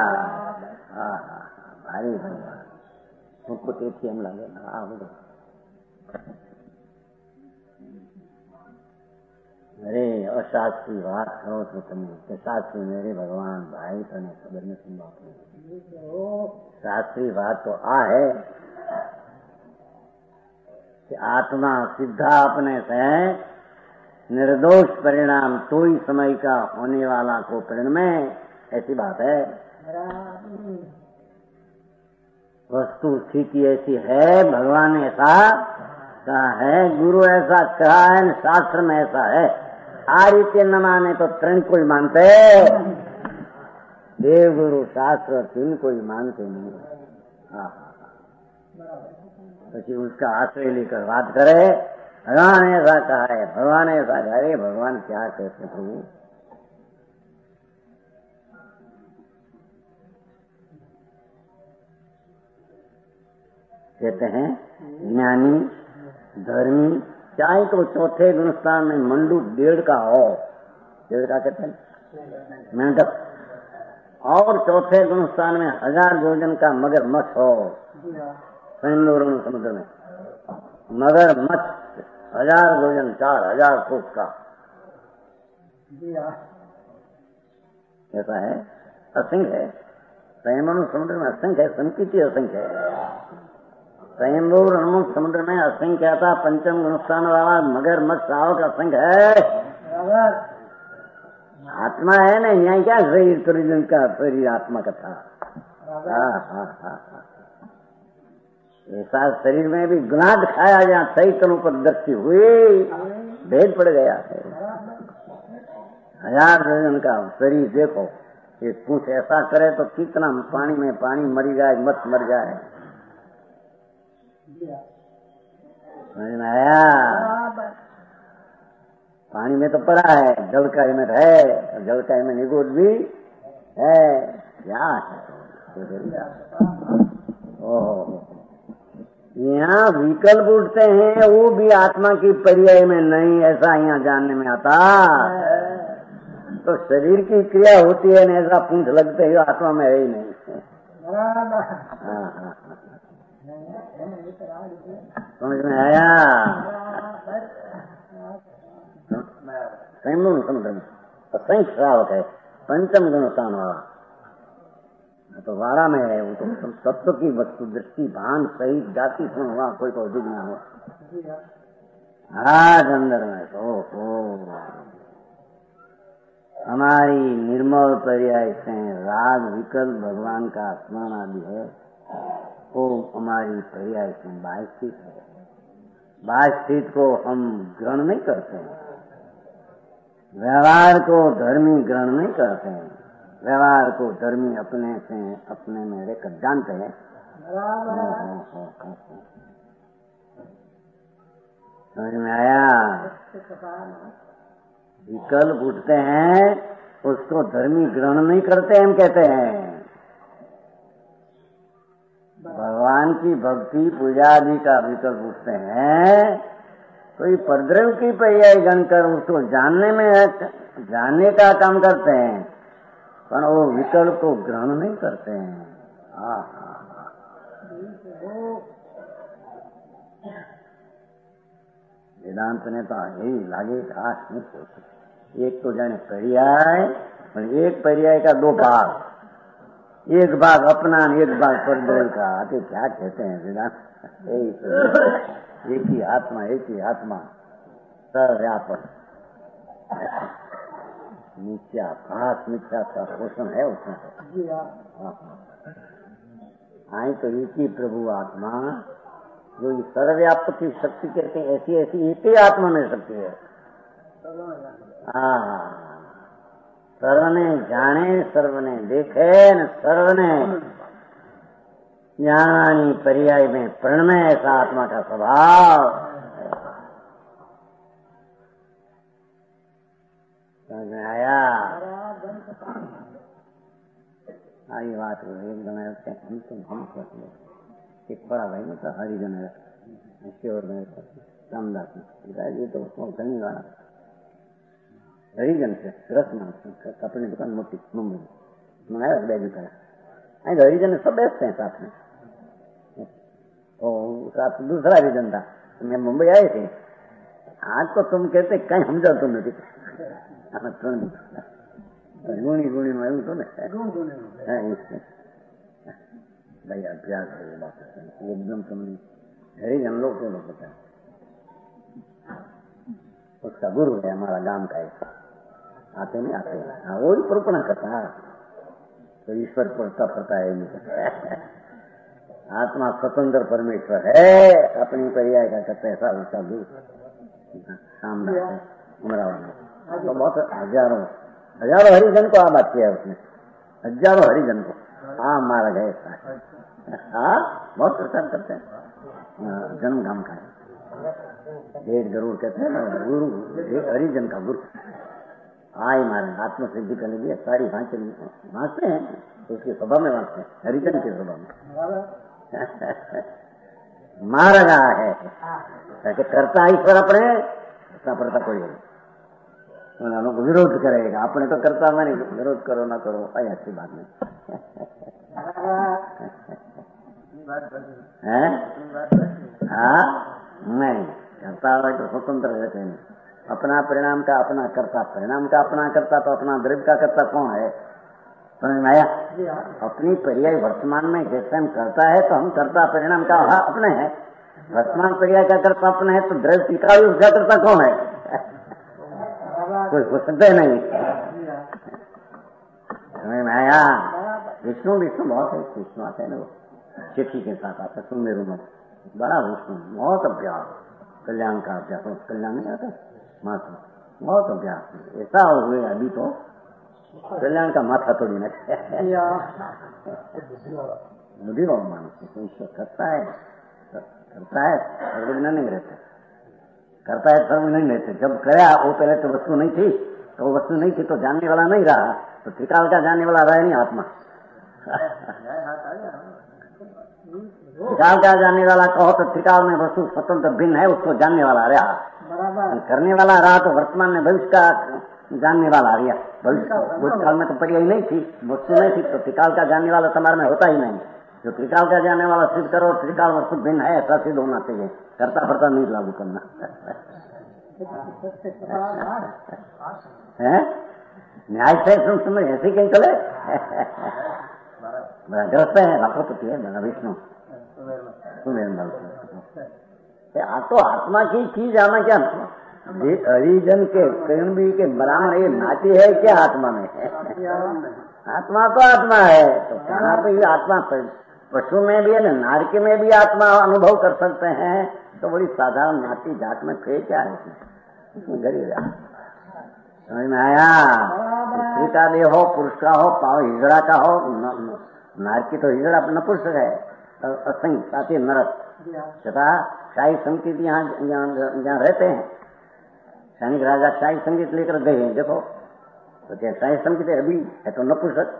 भारी मुझको तेजी हम लगे ना। अरे अशास्त्री बात करो तो तुम्हें शास्त्री मेरे भगवान भाई तने खबर में सुन बात, शास्त्री बात तो आ है कि आत्मा सिद्धा अपने से निर्दोष परिणाम तो ही समय का होने वाला को परिणाम में, ऐसी बात है। वस्तु स्थिति ऐसी है, भगवान ने ऐसा कहा है, गुरु ऐसा कहा है, शास्त्र में ऐसा है। आ रीते न माने तो तृण कोई मानते, देव गुरु शास्त्र तीन कोई मानते नहीं। तो उसका आश्रय लेकर बात करे, भगवान ऐसा कहा है, भगवान ऐसा कहा है। भगवान क्या कहते प्रभु? कहते हैं ज्ञानी धर्मी चाहे तो चौथे गुणस्थान में मंडू डेढ़ का हो, डेढ़ का कहते हैं मेंढक, और चौथे गुणस्थान में हजार भोजन का मगर मछ हो, समुद्र में मगर मछ हजार भोजन चार हजार फुट का, ऐसा है। असंख्य है संयम समुद्र में, असंख्य है, संकित असंख्य है। स्वयंभूर उन्मुख समुद्र में असंख्य था, पंचम गुणस्थान वाला मगर मत सावक असंख्य है। आत्मा है ना, यहाँ क्या शरीर तुरीजन का शरीर आत्मा का था। ऐसा शरीर में भी गुनाह दिखाया, जहाँ सही तनों पर दृष्टि हुई भेद पड़ गया है। हजार भोजन का शरीर देखो, ये कुछ ऐसा करे तो कितना पानी में पानी मरी जाए, मत मर जाए। समझ में आया? पानी में तो पड़ा है, जल का इमेट है, जल का इमेट निगोद भी है, क्या है? ओह, यहाँ विकल्प उठते हैं, वो भी आत्मा की पर्याय में नहीं, ऐसा यहाँ जानने में आता। तो शरीर की क्रिया होती है न, ऐसा पूंछ लगते ही आत्मा में है ही नहीं। हाँ हाँ, समझ में आया? संगुण समुद्र संख श्रावक है, पंचम गुण स्थान वाला तो वारा में है। वो तो तत्व की वस्तु दृष्टि भान सहित जाति सुन हुआ, कोई को अधिक ना हो। आज अंदर में तो हमारी निर्मल पर्याय से राग विकल्प भगवान का स्मरण आदि है, वो हमारी पर्याय से बाह्य स्थित है। बाह्य स्थित को हम ग्रहण नहीं करते हैं, व्यवहार को धर्मी ग्रहण नहीं करते हैं, व्यवहार को धर्मी अपने से अपने में रेखा जानते हैं। समझ में आया? विकल्प उठते हैं, उसको धर्मी ग्रहण नहीं करते, हम कहते हैं भगवान की भक्ति पूजा आदि का विकल्प उठते हैं, तो ये परद्रव की पर्याय गणकर उसको जानने में जानने का काम करते हैं, पर वो विकल्प को ग्रहण नहीं करते हैं। वेदांत ने तो यही लागे खास नहीं सोचे, एक तो जाने पर्याय, एक पर्याय का दो भाग, एक भाग अपना एक भाग परद्रव का। आते क्या कहते हैं वेदांत? एक ही आत्मा, एक ही आत्मा सर्वव्यापक, मिथ्या भास मिथ्या का पोषण है उसमें। आई तो एक ही प्रभु आत्मा, जो सर्वव्यापक की शक्ति कहते हैं, ऐसी ऐसी एक ही आत्मा में शक्ति है। हाँ, सर्वने जाने, सर्वने देखे, न सर्वने ज्ञानी पर्याय में प्रणमय, ऐसा आत्मा का स्वभाव। समझ में आया? आई बात हो एक जन हम तुम हम करते एक बड़ा भाई मतलब हरिजन है, श्योर में रामदास में, ये तो धनी वाला हरिजन से रसना कपड़े की दुकान मोटी मुंबई मंगाया बैग का। आई हरिजन सब बैठते हैं साथ में, और साथ दूसरा हरिजन था। मैं मुंबई आए थे, आज तो तुम कहते कहीं हम जाओ तुम नहीं गुणी गुणी में तो भाई अभ्यास एकदम तुमने हरिजन लोग को नहीं पता। उसका गुरु है हमारा गांव का, आते नहीं आते, हाँ वो ही प्रोपना करता है, तो ईश्वर पढ़ता पड़ता है। आत्मा स्वतंत्र परमेश्वर है, अपनी पर्याय का करता है। ऐसा उसका गुरु सामने उमरावन में तो बहुत हजारों हजारों हरिजन को आबाद किया है उसने, हजारों हरिजन को हाँ मारा गया। हाँ बहुत प्रचार करते हैं, जन्म गांव का डेढ़ जरूर कहते हैं ना, गुरु हरिजन का गुरु आई मारे आत्म सिद्धि करने लिए सारी भाषा भाषते हैं, तो उसके सभा में भाषते हैं, हरिजन की सभा में मारा गया है कि करता ईश्वर अपने ऐसा पड़ता कोई लोग विरोध करेगा, अपने तो करता मैंने विरोध करो ना करो, आई अच्छी बात नहीं है। हाँ नहीं करता है तो स्वतंत्र रहते हैं, अपना परिणाम का अपना करता, परिणाम का अपना करता, तो अपना द्रव्य का करता कौन है? समझ में आया? अपनी पर्याय वर्तमान में जैसे हम करता है तो हम करता परिणाम का अपने है, वर्तमान पर्याय का करता अपने है, तो द्रव्य टीका उसका करता कौन है? कोई हो सकता है नहीं। समझ में आया? विष्णु विष्णु बहुत है, विष्णु आते हैं ना, वो चिट्ठी के साथ आता है सुमेरु में, बड़ा विष्णु बहुत अभ्यास, कल्याण का अभ्यास, कल्याण नहीं आता मात्र बहुत अभ्यास। ऐसा हुए अभी तो कल्याण का माथा तोड़ी न बुद्धि भाव मानस ईश्वर करता है करता है सर्व नहीं रहते, करता है सर्व नहीं रहते। जब गया वो पहले तो वस्तु नहीं थी, तो वो वस्तु नहीं थी तो जानने वाला नहीं रहा, तो त्रिकाल का जानने वाला रहा नहीं आत्मा। त्रिकाल का जानने वाला कहो तो त्रिकाल में वस्तु स्वतंत्र भिन्न है, उसको जानने वाला रहा, करने वाला रहा तो वर्तमान में भविष्य का जानने वाला रहा। भविष्य भूतकाल में तो पर्याय नहीं थी, वस्तु नहीं थी, तो त्रिकाल का जानने वाला तुम्हारे में होता ही नहीं। जो त्रिकाल का जानने वाला सिद्ध करो त्रिकाल वस्तु भिन्न है ऐसा सिद्ध होना चाहिए, करता फरता नहीं लागू करना है। न्याय से सुन समझ ऐसे कहीं चले बड़ा ग्रस्त है, राष्ट्रपति है बड़ा विष्णु आ तो आत्मा की चीज आना क्या हरिजन के कर्ण के बराबर ये नाती है क्या आत्मा में है? आत्मा तो आत्मा है, तो कहाँ पे आत्मा पशु में भी है, नारकी में भी आत्मा अनुभव कर सकते हैं, तो बड़ी साधारण नाती जात में फिर क्या है इसमें गरीब समझ में आया? स्त्री का देह हो, पुरुष का हो, पाव हिजड़ा का हो, नारकी तो हिजड़ा नपुंसक है, असंग साथी नरक तथा शाही संगीत यहाँ यहाँ रहते हैं। सैनिक राजा शाही संगीत लेकर गए हैं, देखो तो क्या शाही संगीत है अभी है तो नपुंसक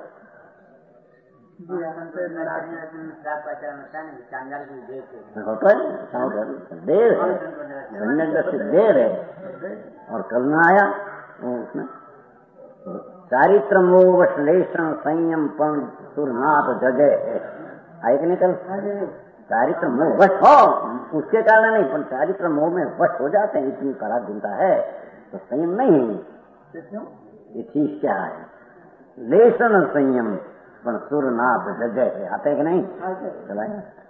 होता है, देर है देर है और कल न आया उसमें चारित्र मोह श्लेषण संयम पण सुरनाथ जगे आए कि नहीं कल? चारित्र मोह वश हो उसके कारण नहीं, पर चारित्र मोह में वश हो जाते हैं, इतनी कड़ा चिंता है तो संयम नहीं है। ये चीज क्या है? लेसन संयम पण सुरनाथ जगह आते कि नहीं? चला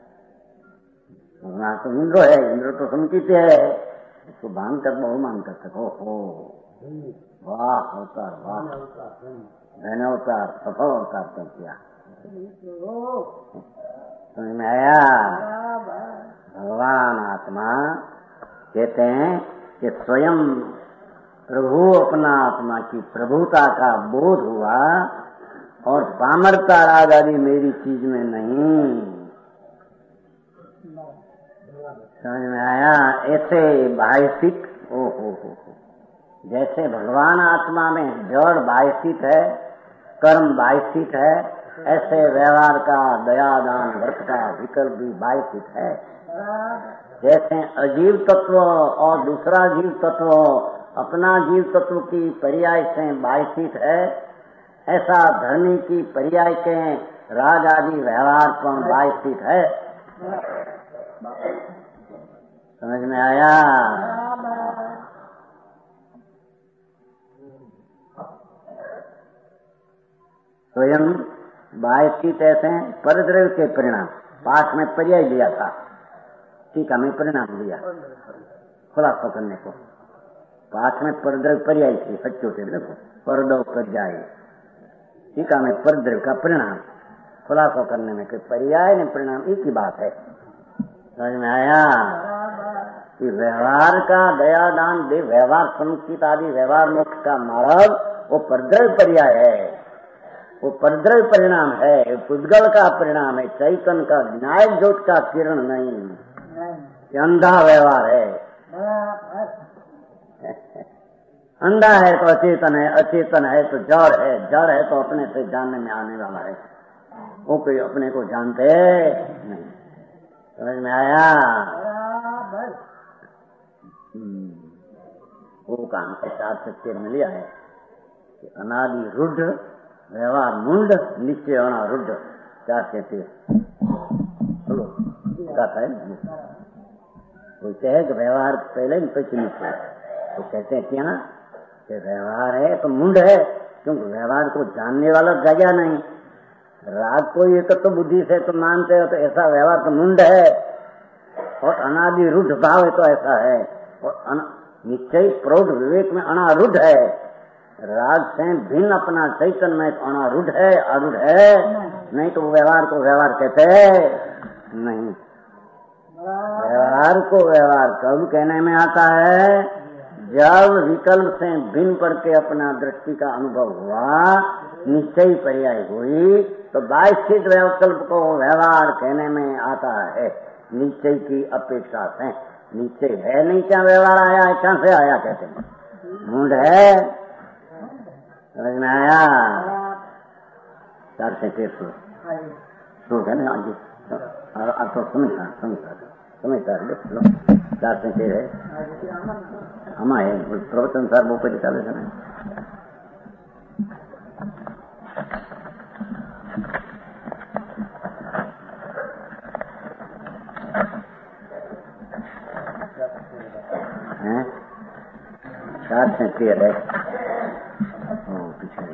तो इंद्र है, इंद्र तो समुचित है, उसको भान कर बहुमान कर सको हो। वाह अवतार, वाह धन्य अवतार, सफल अवतार कर दिया। समझ में आया? भगवान आत्मा कहते हैं कि स्वयं प्रभु अपना आत्मा की प्रभुता का बोध हुआ और पामरता राग आदि मेरी चीज में नहीं। समझ में आया? ऐसे बाह्यसिक ओ हो हो जैसे भगवान आत्मा में जड़ बाह्यसित है, कर्म बाह्यसित है, ऐसे व्यवहार का दयादान व्रत का विकल्प भी बाह्यसित है। जैसे अजीव तत्व और दूसरा जीव तत्व अपना जीव तत्व की पर्याय से बाह्यसित है, ऐसा धर्मी की पर्याय के राग आदि व्यवहार पर बाह्यसित है। समझ में आया? स्वयं बाह्यसित ऐसे परद्रव्य के परिणाम, पाठ में पर्याय दिया था, टीका में परिणाम दिया खुलासा करने को। पाठ में परद्रव्य पर्याय थी, सच्चो से देखो परदव पर्याय, टीका में परद्रव्य का परिणाम खुलासा करने में, पर्याय ने परिणाम एक ही बात है। समझ में आया? कि व्यवहार का दया दान दे व्यवहार समुचित आदि व्यवहार मोक्ष का मार्ग वो परद्रव्य पर्याय है, वो परद्रव्य परिणाम है, पुद्गल का परिणाम है, चैतन्य का विनायक ज्योत का किरण नहीं, ये अंधा व्यवहार है। अंधा है तो अचेतन है, अचेतन है तो जड़ है, जड़ है तो अपने से जानने में आने वाला है, वो कोई अपने को जानते नहीं। समझ में आया? वो काम के साथ सत्य में लिया है कि अनादि रुद्ध व्यवहार मुंड निश्चय अनारुद्ध क्या कहते बोलो क्या है? कोई कहे कि व्यवहार पहले ही पीछे नीचे, तो कहते हैं क्या कि व्यवहार है तो मुंड है, क्योंकि व्यवहार को जानने वाला जगह नहीं। राग को एक तो बुद्धि से तो मानते हो तो ऐसा व्यवहार तो मुंड है, और अनादि रुद्ध भाव है तो ऐसा है, और निश्चय प्रौढ़ विवेक में अनारूढ़ है। राग से भिन्न अपना चैतन्य में अनारूढ़ है, आरूढ़ है नहीं तो व्यवहार को व्यवहार कहते नहीं। व्यवहार को व्यवहार कब कहने में आता है? जब विकल्प से भिन्न पड़ के अपना दृष्टि का अनुभव हुआ, निश्चय पर्याय हुई, तो बाह्यस्थित विकल्प को व्यवहार कहने में आता है निश्चय की अपेक्षा से। निश्चय है नहीं, क्या व्यवहार आया है, कहां से आया कहते हैं, मूड है, समझ में आया। चार से तेर सौ सो है ना आगे, अब तो समझता समझता समझता लो, चार से तेर है हमारे प्रवचन सर वो पे चाले थे ना। चार से तेर है, पीछे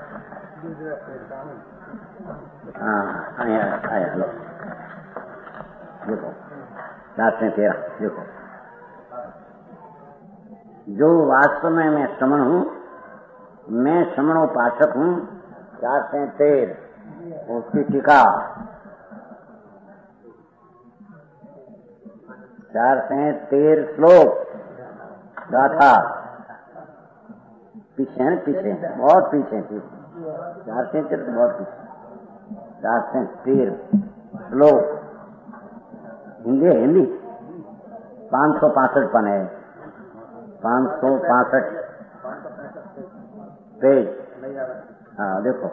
हाँ आया आया लो देखो, चार से तेरह देखो, जो वास्तव में मैं श्रमण हूँ, मैं श्रमणोपासक हूँ। चार से तेर उसकी टीका, चार से तेर श्लोक गाथा पीछे है, पीछे बहुत पीछे थी, चार से तेर बहुत पीछे, चार से तेर श्लोक हिंदी है, हिंदी पांच सौ पांसठ पन है, पांच सौ पांसठ पेज। हाँ देखो,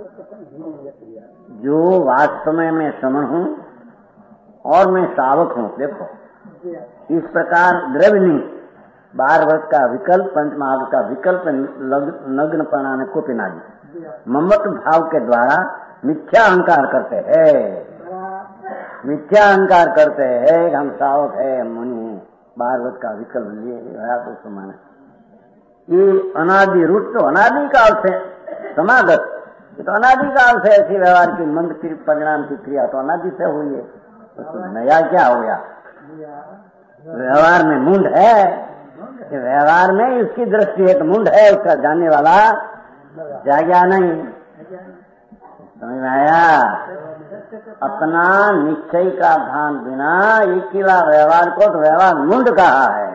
जो वास्तव में मैं श्रमण हूँ और मैं श्रावक हूँ, देखो इस प्रकार द्रव्य नहीं, बार वर्ष का विकल्प, पंचमहाभूत का विकल्प, नग्न प्राणाने को पिनादी ममत्व भाव के द्वारा मिथ्या अहंकार करते हैं, मिथ्या अहंकार करते हैं, हम श्रावक है, मुनि बार वर्ष का विकल्प लिए तो समान है। ये अनादि रूप तो अनादि काल से समागत, तो अनादि काल से ऐसी व्यवहार की मंद परिणाम की क्रिया तो अनादि से हुई है, तो नया क्या हो गया, व्यवहार में मुंड है, व्यवहार में उसकी दृष्टि है तो मुंड है, उसका जानने वाला जागया नहीं, समझ में आया। अपना निश्चय का भान बिना इकिला व्यवहार को तो व्यवहार मुंड कहा है।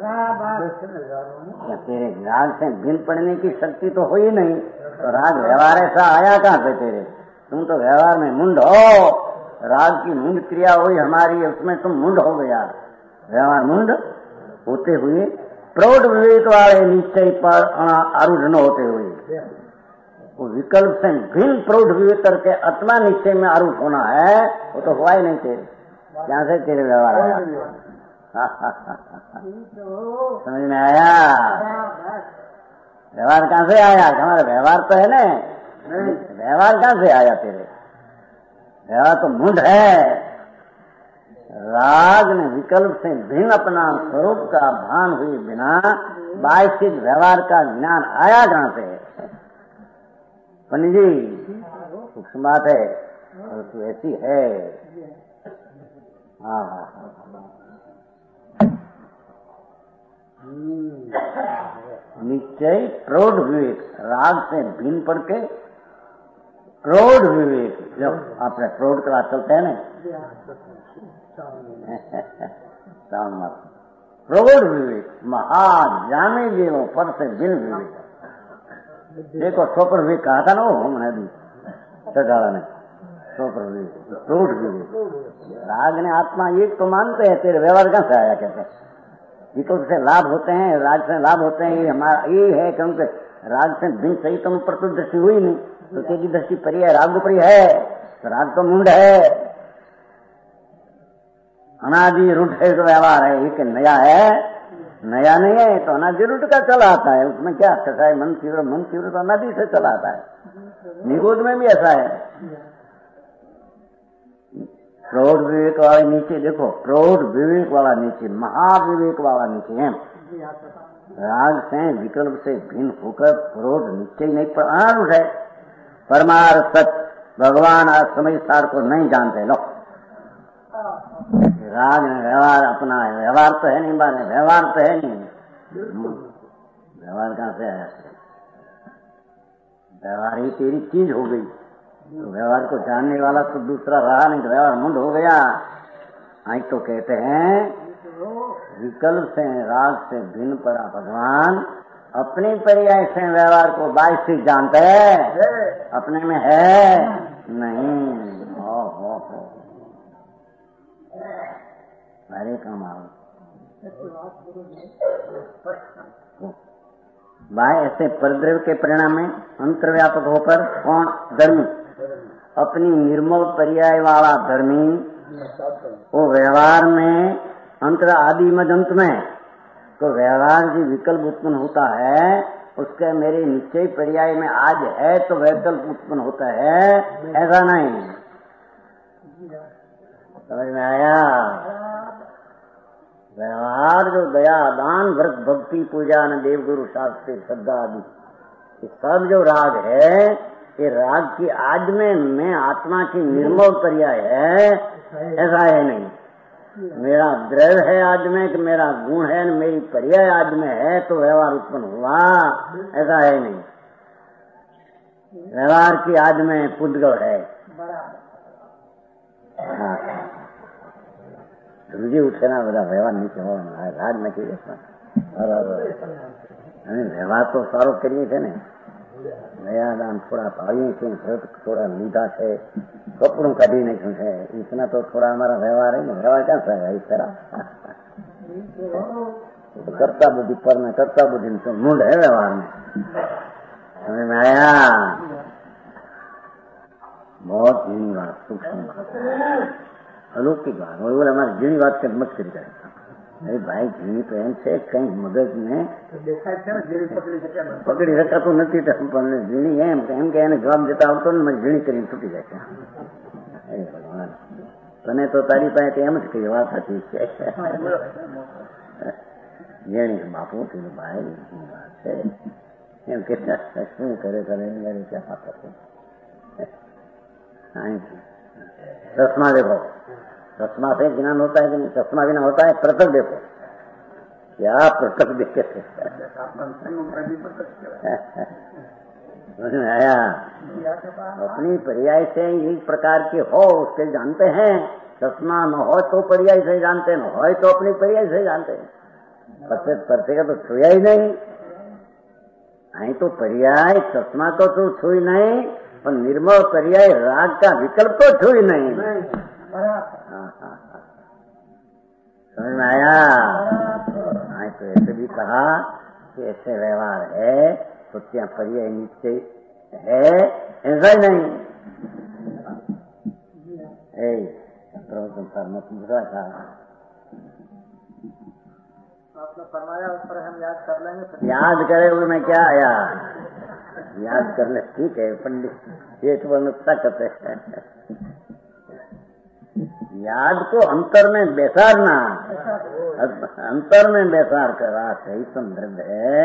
तेरे राग से भिन्न पड़ने की शक्ति तो हुई नहीं, तो राग व्यवहार ऐसा आया कहां से तेरे, तुम तो व्यवहार में मुंड हो, राग की मुंड क्रिया हुई हमारी, उसमें तुम मुंड हो गया, व्यवहार मुंड होते हुए प्रौढ़ विवेक वाले निश्चय पर आरूढ़ न होते हुए, वो विकल्प से भिन्न प्रौढ़ विवेक करके आत्मा निश्चय में आरूढ़ होना है, वो तो हुआ ही नहीं तेरे, क्या से तेरे व्यवहार आया, समझ में आया। व्यवहार कहां से आया, हमारा व्यवहार तो है ना, व्यवहार कहां से आया तेरे, व्यवहार तो मुंड है। राग ने विकल्प से भिन्न अपना स्वरूप का भान हुए बिना बाह्यस्थित व्यवहार का ज्ञान आया कहां से, पंडित जी सूक्ष्म बात है, और तो ऐसी है। हाँ हाँ निश्चय प्रौढ़ विवेक, राग से भिन्न पड़ के प्रौढ़ विवेक, जो आपने प्रौढ़ क्लास चलते हैं ना, प्रौढ़ विवेक महाजाने जीवों पर से भिन्न विवेक, देखो सोपर विवेक कहा था ना वो हमने भी सजाड़ा ने, सोपर विवेक प्रौढ़ विवेक। राग ने आत्मा एक तो मानते हैं, तेरे व्यवहार कहां से आया कहते हैं, विकल्प से लाभ होते हैं, राग से लाभ होते हैं, ये हमारा ये है, क्योंकि राग से भिन्न सही तुम पर तो दृष्टि हुई नहीं, तो तेरी दृष्टि परी है, राग ऊपरी है, तो राग तो मुंड है, अनादि रूढ़ है जो व्यवहार है, एक नया है, नया नहीं है तो अनादि रूढ़ का चला आता है, उसमें क्या अच्छा है, मन तीव्र, मन तीव्र तो अनादि से चला आता है, निगोद में भी ऐसा है। प्रौढ़ विवेक वाले नीचे देखो, प्रौढ़ विवेक वाला नीचे, महाविवेक वाला नीचे है, राग से विकल्प से भिन्न होकर प्रौढ़ नीचे नहीं पर अनारूढ़ है, परमार्थ सत्य भगवान आज समय सार को नहीं जानते लोग, राग ने व्यवहार अपना है, व्यवहार तो है नहीं, बात है व्यवहार तो है नहीं, व्यवहार कहां से आया, व्यवहार ही तेरी चीज हो गई, तो व्यवहार को जानने वाला तो दूसरा रहा नहीं, तो व्यवहार मुंड हो गया। आई तो कहते हैं विकल्प से राग से भिन्न पड़ा भगवान अपनी पर्याय से व्यवहार को बाईस से जानते है, अपने में है नहीं। हो हो हो अरे कमाल भाई ऐसे परद्रव्य के परिणाम में अंतर्व्यापक होकर कौन धर्मी अपनी निर्मल पर्याय वाला धर्मी वो व्यवहार में अंतर आदि मदंत में तो व्यवहार जो विकल्प उत्पन्न होता है उसके मेरे निश्चय पर्याय में आज है तो वैकल्प उत्पन्न होता है, ऐसा नहीं। समझ में आया? व्यवहार जो दया दान व्रत भक्ति पूजा न देव गुरु शास्त्र श्रद्धा आदि ये सब जो राग है ये राग की आज में मैं आत्मा की निर्मल पर्याय है, ऐसा है नहीं। मेरा द्रव्य है आज में कि मेरा गुण है मेरी पर्याय आज में है तो व्यवहार उत्पन्न हुआ, ऐसा है नहीं। व्यवहार की आज में पुद्गल है। हाँ रुझे उठे ना बधा व्यवहार नीचे होवाना राज नक्की व्यवहार तो सारो करिए थे ने दयादान थोड़ा भाविए थे, व्रत थोड़ा लीधा है, कपड़ों काढ़ी नाख्યું है, इतना तो थोड़ा हमारा व्यवहार है ना। व्यवहार क्या सा है इस तरह तो करता बुद्धि पर में करता बुद्धि तो मूड है व्यवहार में। समझ में आया? बहुत हीन बात सूक्ष्म बात अलौकिक बात बोले हमारी झीणी बात के मत करी जाए। अरे भाई झीणी तो एम છે કઈ મગજ ને પકડી શકાતું નથી પણ ઝીણી એમ એમ કે એને જવાબ દેતા આવતો ને ઝીણી કરીને છૂટી જાય છે। અરે ભગવાન તને તો તારી પાસે એમ જ કઈ વાત હતી ઝીણી બાપુ તેનું ભાઈ વાત છે એમ કે શું કરે કરે मेरे क्या पाता है। चश्मा देखो, चश्मा से ज्ञान होता है कि नहीं? चश्मा बिना होता है पृथक देखो, क्या पृथक देखे थे समझ में आया? अपनी पर्याय से एक प्रकार के हो उसके जानते हैं। चश्मा न हो तो पर्याय से जानते, न हो तो अपनी पर्याय से जानते हैं। परसे का तो छुया ही नहीं, आई तो पर्याय चश्मा को तो छुई नहीं पर निर्मल पर्याय राग का विकल्प तो छुई नहीं। समझ में आया? हाँ तो ऐसे भी कहा कि ऐसे व्यवहार है तो क्या पर्याय निश्चय है, ऐसा ही नहीं। प्रवचन मत बुरा था आपने फरमाया उस पर हम याद कर लेंगे। याद करे उसमें क्या आया? याद कर ले ठीक है पंडित ये तो ताकत है। याद को अंतर में बेसारना, अंतर में बेसार करा सही संदर्भ है।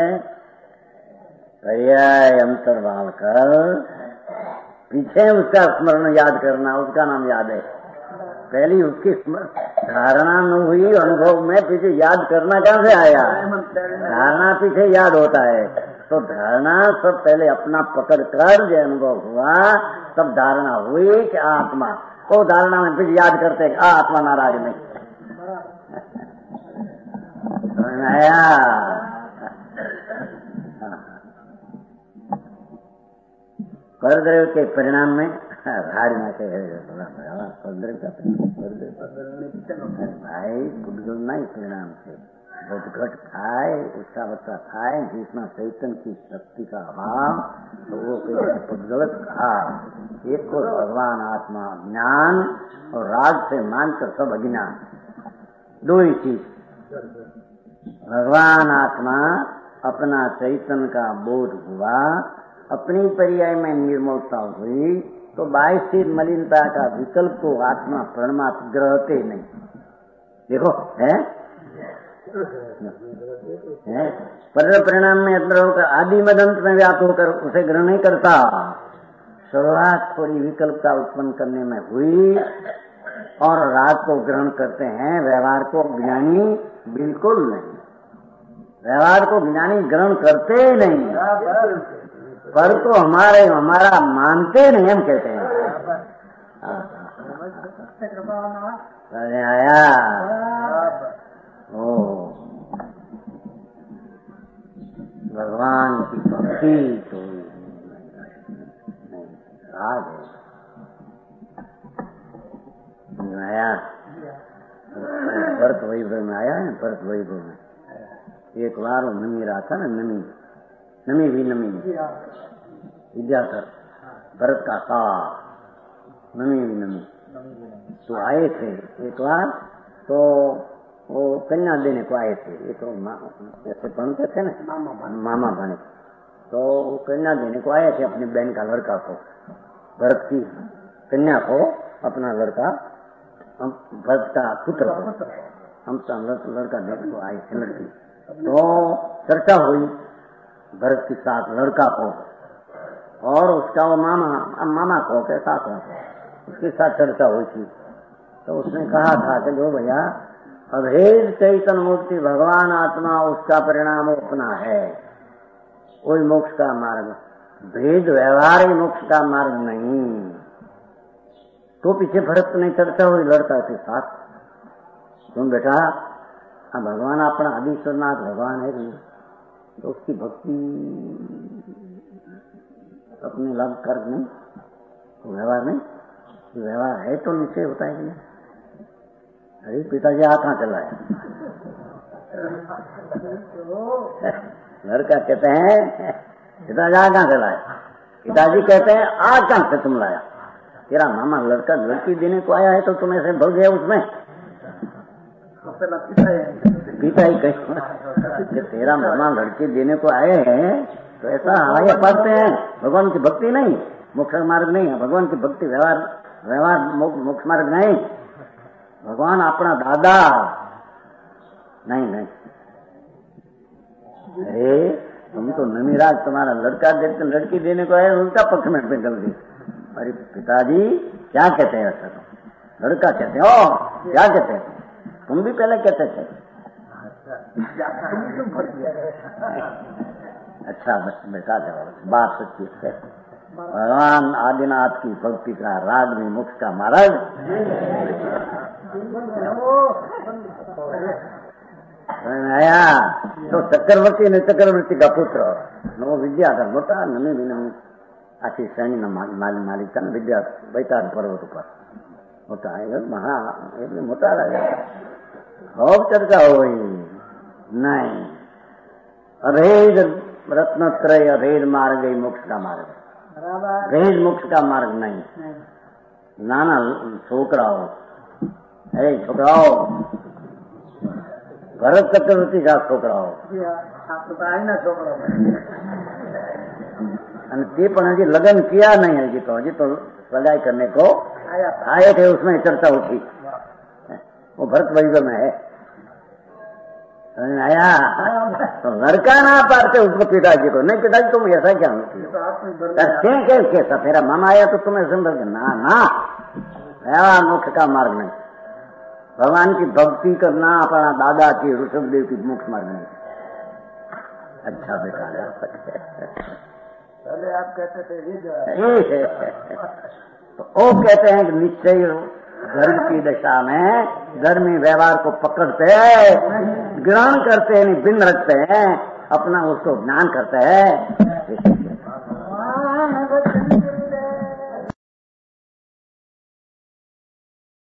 पर्याय अंतर भाव कर पीछे उसका स्मरण याद करना, उसका नाम याद है। पहली उसकी धारणा न हुई अनुभव में पीछे याद करना कहाँ से आया? धारणा पीछे याद होता है तो धारणा सब पहले अपना पकड़ कर जो अनुभव हुआ तब धारणा हुई कि आत्मा, वो धारणा में फिर याद करते आ आत्मा नाराज नहीं। आया परद्रव्य के परिणाम में धारणा के परद्रव्य का भाई पुद्गल नहीं परिणाम से बहुत घट खाए उसका बच्चा खाए जितना चैतन्य की शक्ति का अभाव तो वो पुद्गलत खा। एक को भगवान आत्मा ज्ञान और राग से मानकर सब अज्ञान, दो ही चीज। भगवान आत्मा अपना चैतन्य का बोध हुआ, अपनी पर्याय में निर्मलता हुई तो बाह्य मलिनता का विकल्प को आत्मा प्रणमात ग्रहते नहीं। देखो है, है? पर परिणाम में अंदर होकर आदि मदंत में व्याप्त होकर उसे ग्रहण नहीं करता। शुरुआत थोड़ी विकल्प का उत्पन्न करने में हुई और राग को ग्रहण करते हैं, व्यवहार को ज्ञानी बिल्कुल नहीं। व्यवहार को ज्ञानी ग्रहण करते ही नहीं पर तो हमारे हमारा मानते नहीं, हम कहते हैं। आया ओ भगवान की भक्ति तो राज है। आया भरत वैभव में आया है, भरत वैभव में एक बार वो नमी रहा था ना, नमी नमी भी नमी विद्याधर भरत का सा नमी भी नमी तो आए थे एक बार, तो वो कन्या देने को आए थे। ये तो ऐसे बनते थे ना, मामा बने, तो वो कन्या देने को आए थे अपनी बहन का लड़का को, भरत की कन्या को, अपना लड़का भरत का पुत्र को, हम तो लड़का देने को आए थे लड़की। तो चर्चा हुई भरत के साथ लड़का को और उसका वो मामा मामा को के साथ उसके साथ चर्चा हुई थी। तो उसने कहा था कि जो भैया अभेद चैतन्य मुक्ति भगवान आत्मा उसका परिणाम अपना है, कोई मोक्ष का मार्ग, भेद व्यवहार मोक्ष का मार्ग नहीं। तो पीछे भरत ने चर्चा हुई लड़का के साथ, तुम बेटा अब भगवान अपना आदिश्वरनाथ भगवान है नहीं, तो उसकी भक्ति अपने लाभ कर नहीं, तो व्यवहार नहीं, व्यवहार है तो निश्चय होता है कि नहीं। अरे पिताजी आ कहाँ चला है? लड़का कहते हैं पिताजी आ कहाँ चला है? पिताजी कहते हैं आज कहाँ से तुम लाया? तेरा मामा लड़का लड़की देने को आया है तो तुम ऐसे भग गए उसमें। पिता ही कहे तेरा मामा लड़की देने को आए हैं तो ऐसा आगे पढ़ते हैं, भगवान की भक्ति नहीं, मोक्ष मार्ग नहीं है, भगवान की भक्ति व्यवहार व्यवहार मोक्ष मार्ग नहीं, भगवान अपना दादा नहीं नहीं। अरे तुम तो नमीराज तुम्हारा लड़का देते लड़की देने को आए, उनका पक्ष में निकल गई। अरे पिताजी क्या कहते हैं ऐसा? तो लड़का कहते हो क्या कहते हैं? तुम भी पहले कहते थे। अच्छा बेटा जवाब बात सच्ची है। भगवान आदिनाथ की भक्ति का राग में मोक्ष का मार्ग आया। तो चक्रवर्ती ने चक्रवर्ती का पुत्र नो विद्याधर मोटा नमी भी नमी आखी श्रेणी न मालिक था विद्या बैतार पर्वत पर मोटा है महा मोटा लगा। खूब चर्चा हुई नहीं, अभेद रत्नत्रय अभेद मार्ग ही मोक्ष का मार्ग, भेद मोक्ष का मार्ग नहीं। नाना छोकराओ अरे छोकराओ भरत चक्रवर्ती का छोकराओ ते पण हजी लगन किया नहीं, हजी तो हजी तो सगाई करने को आए थे, उसमें चर्चा उठी। वो भरत वैभव में है आया तो लड़का ना पाते उसको पिताजी को, नहीं पिताजी तुम ऐसा क्या क्यों क्या कैसा तेरा मामा आया तो तुम्हें समझ ना ना ऐसा मोक्ष का मार्ग नहीं, भगवान की भक्ति करना अपना दादा की ऋषभदेव की मोक्ष मार्ग नहीं। अच्छा बेटा पहले आप कहते थे तो वो कहते हैं कि निश्चय धर्म की दशा में धर्मी व्यवहार को पकड़ते ग्रहण करते हैं, बिन रखते हैं, अपना उसको ज्ञान करते हैं।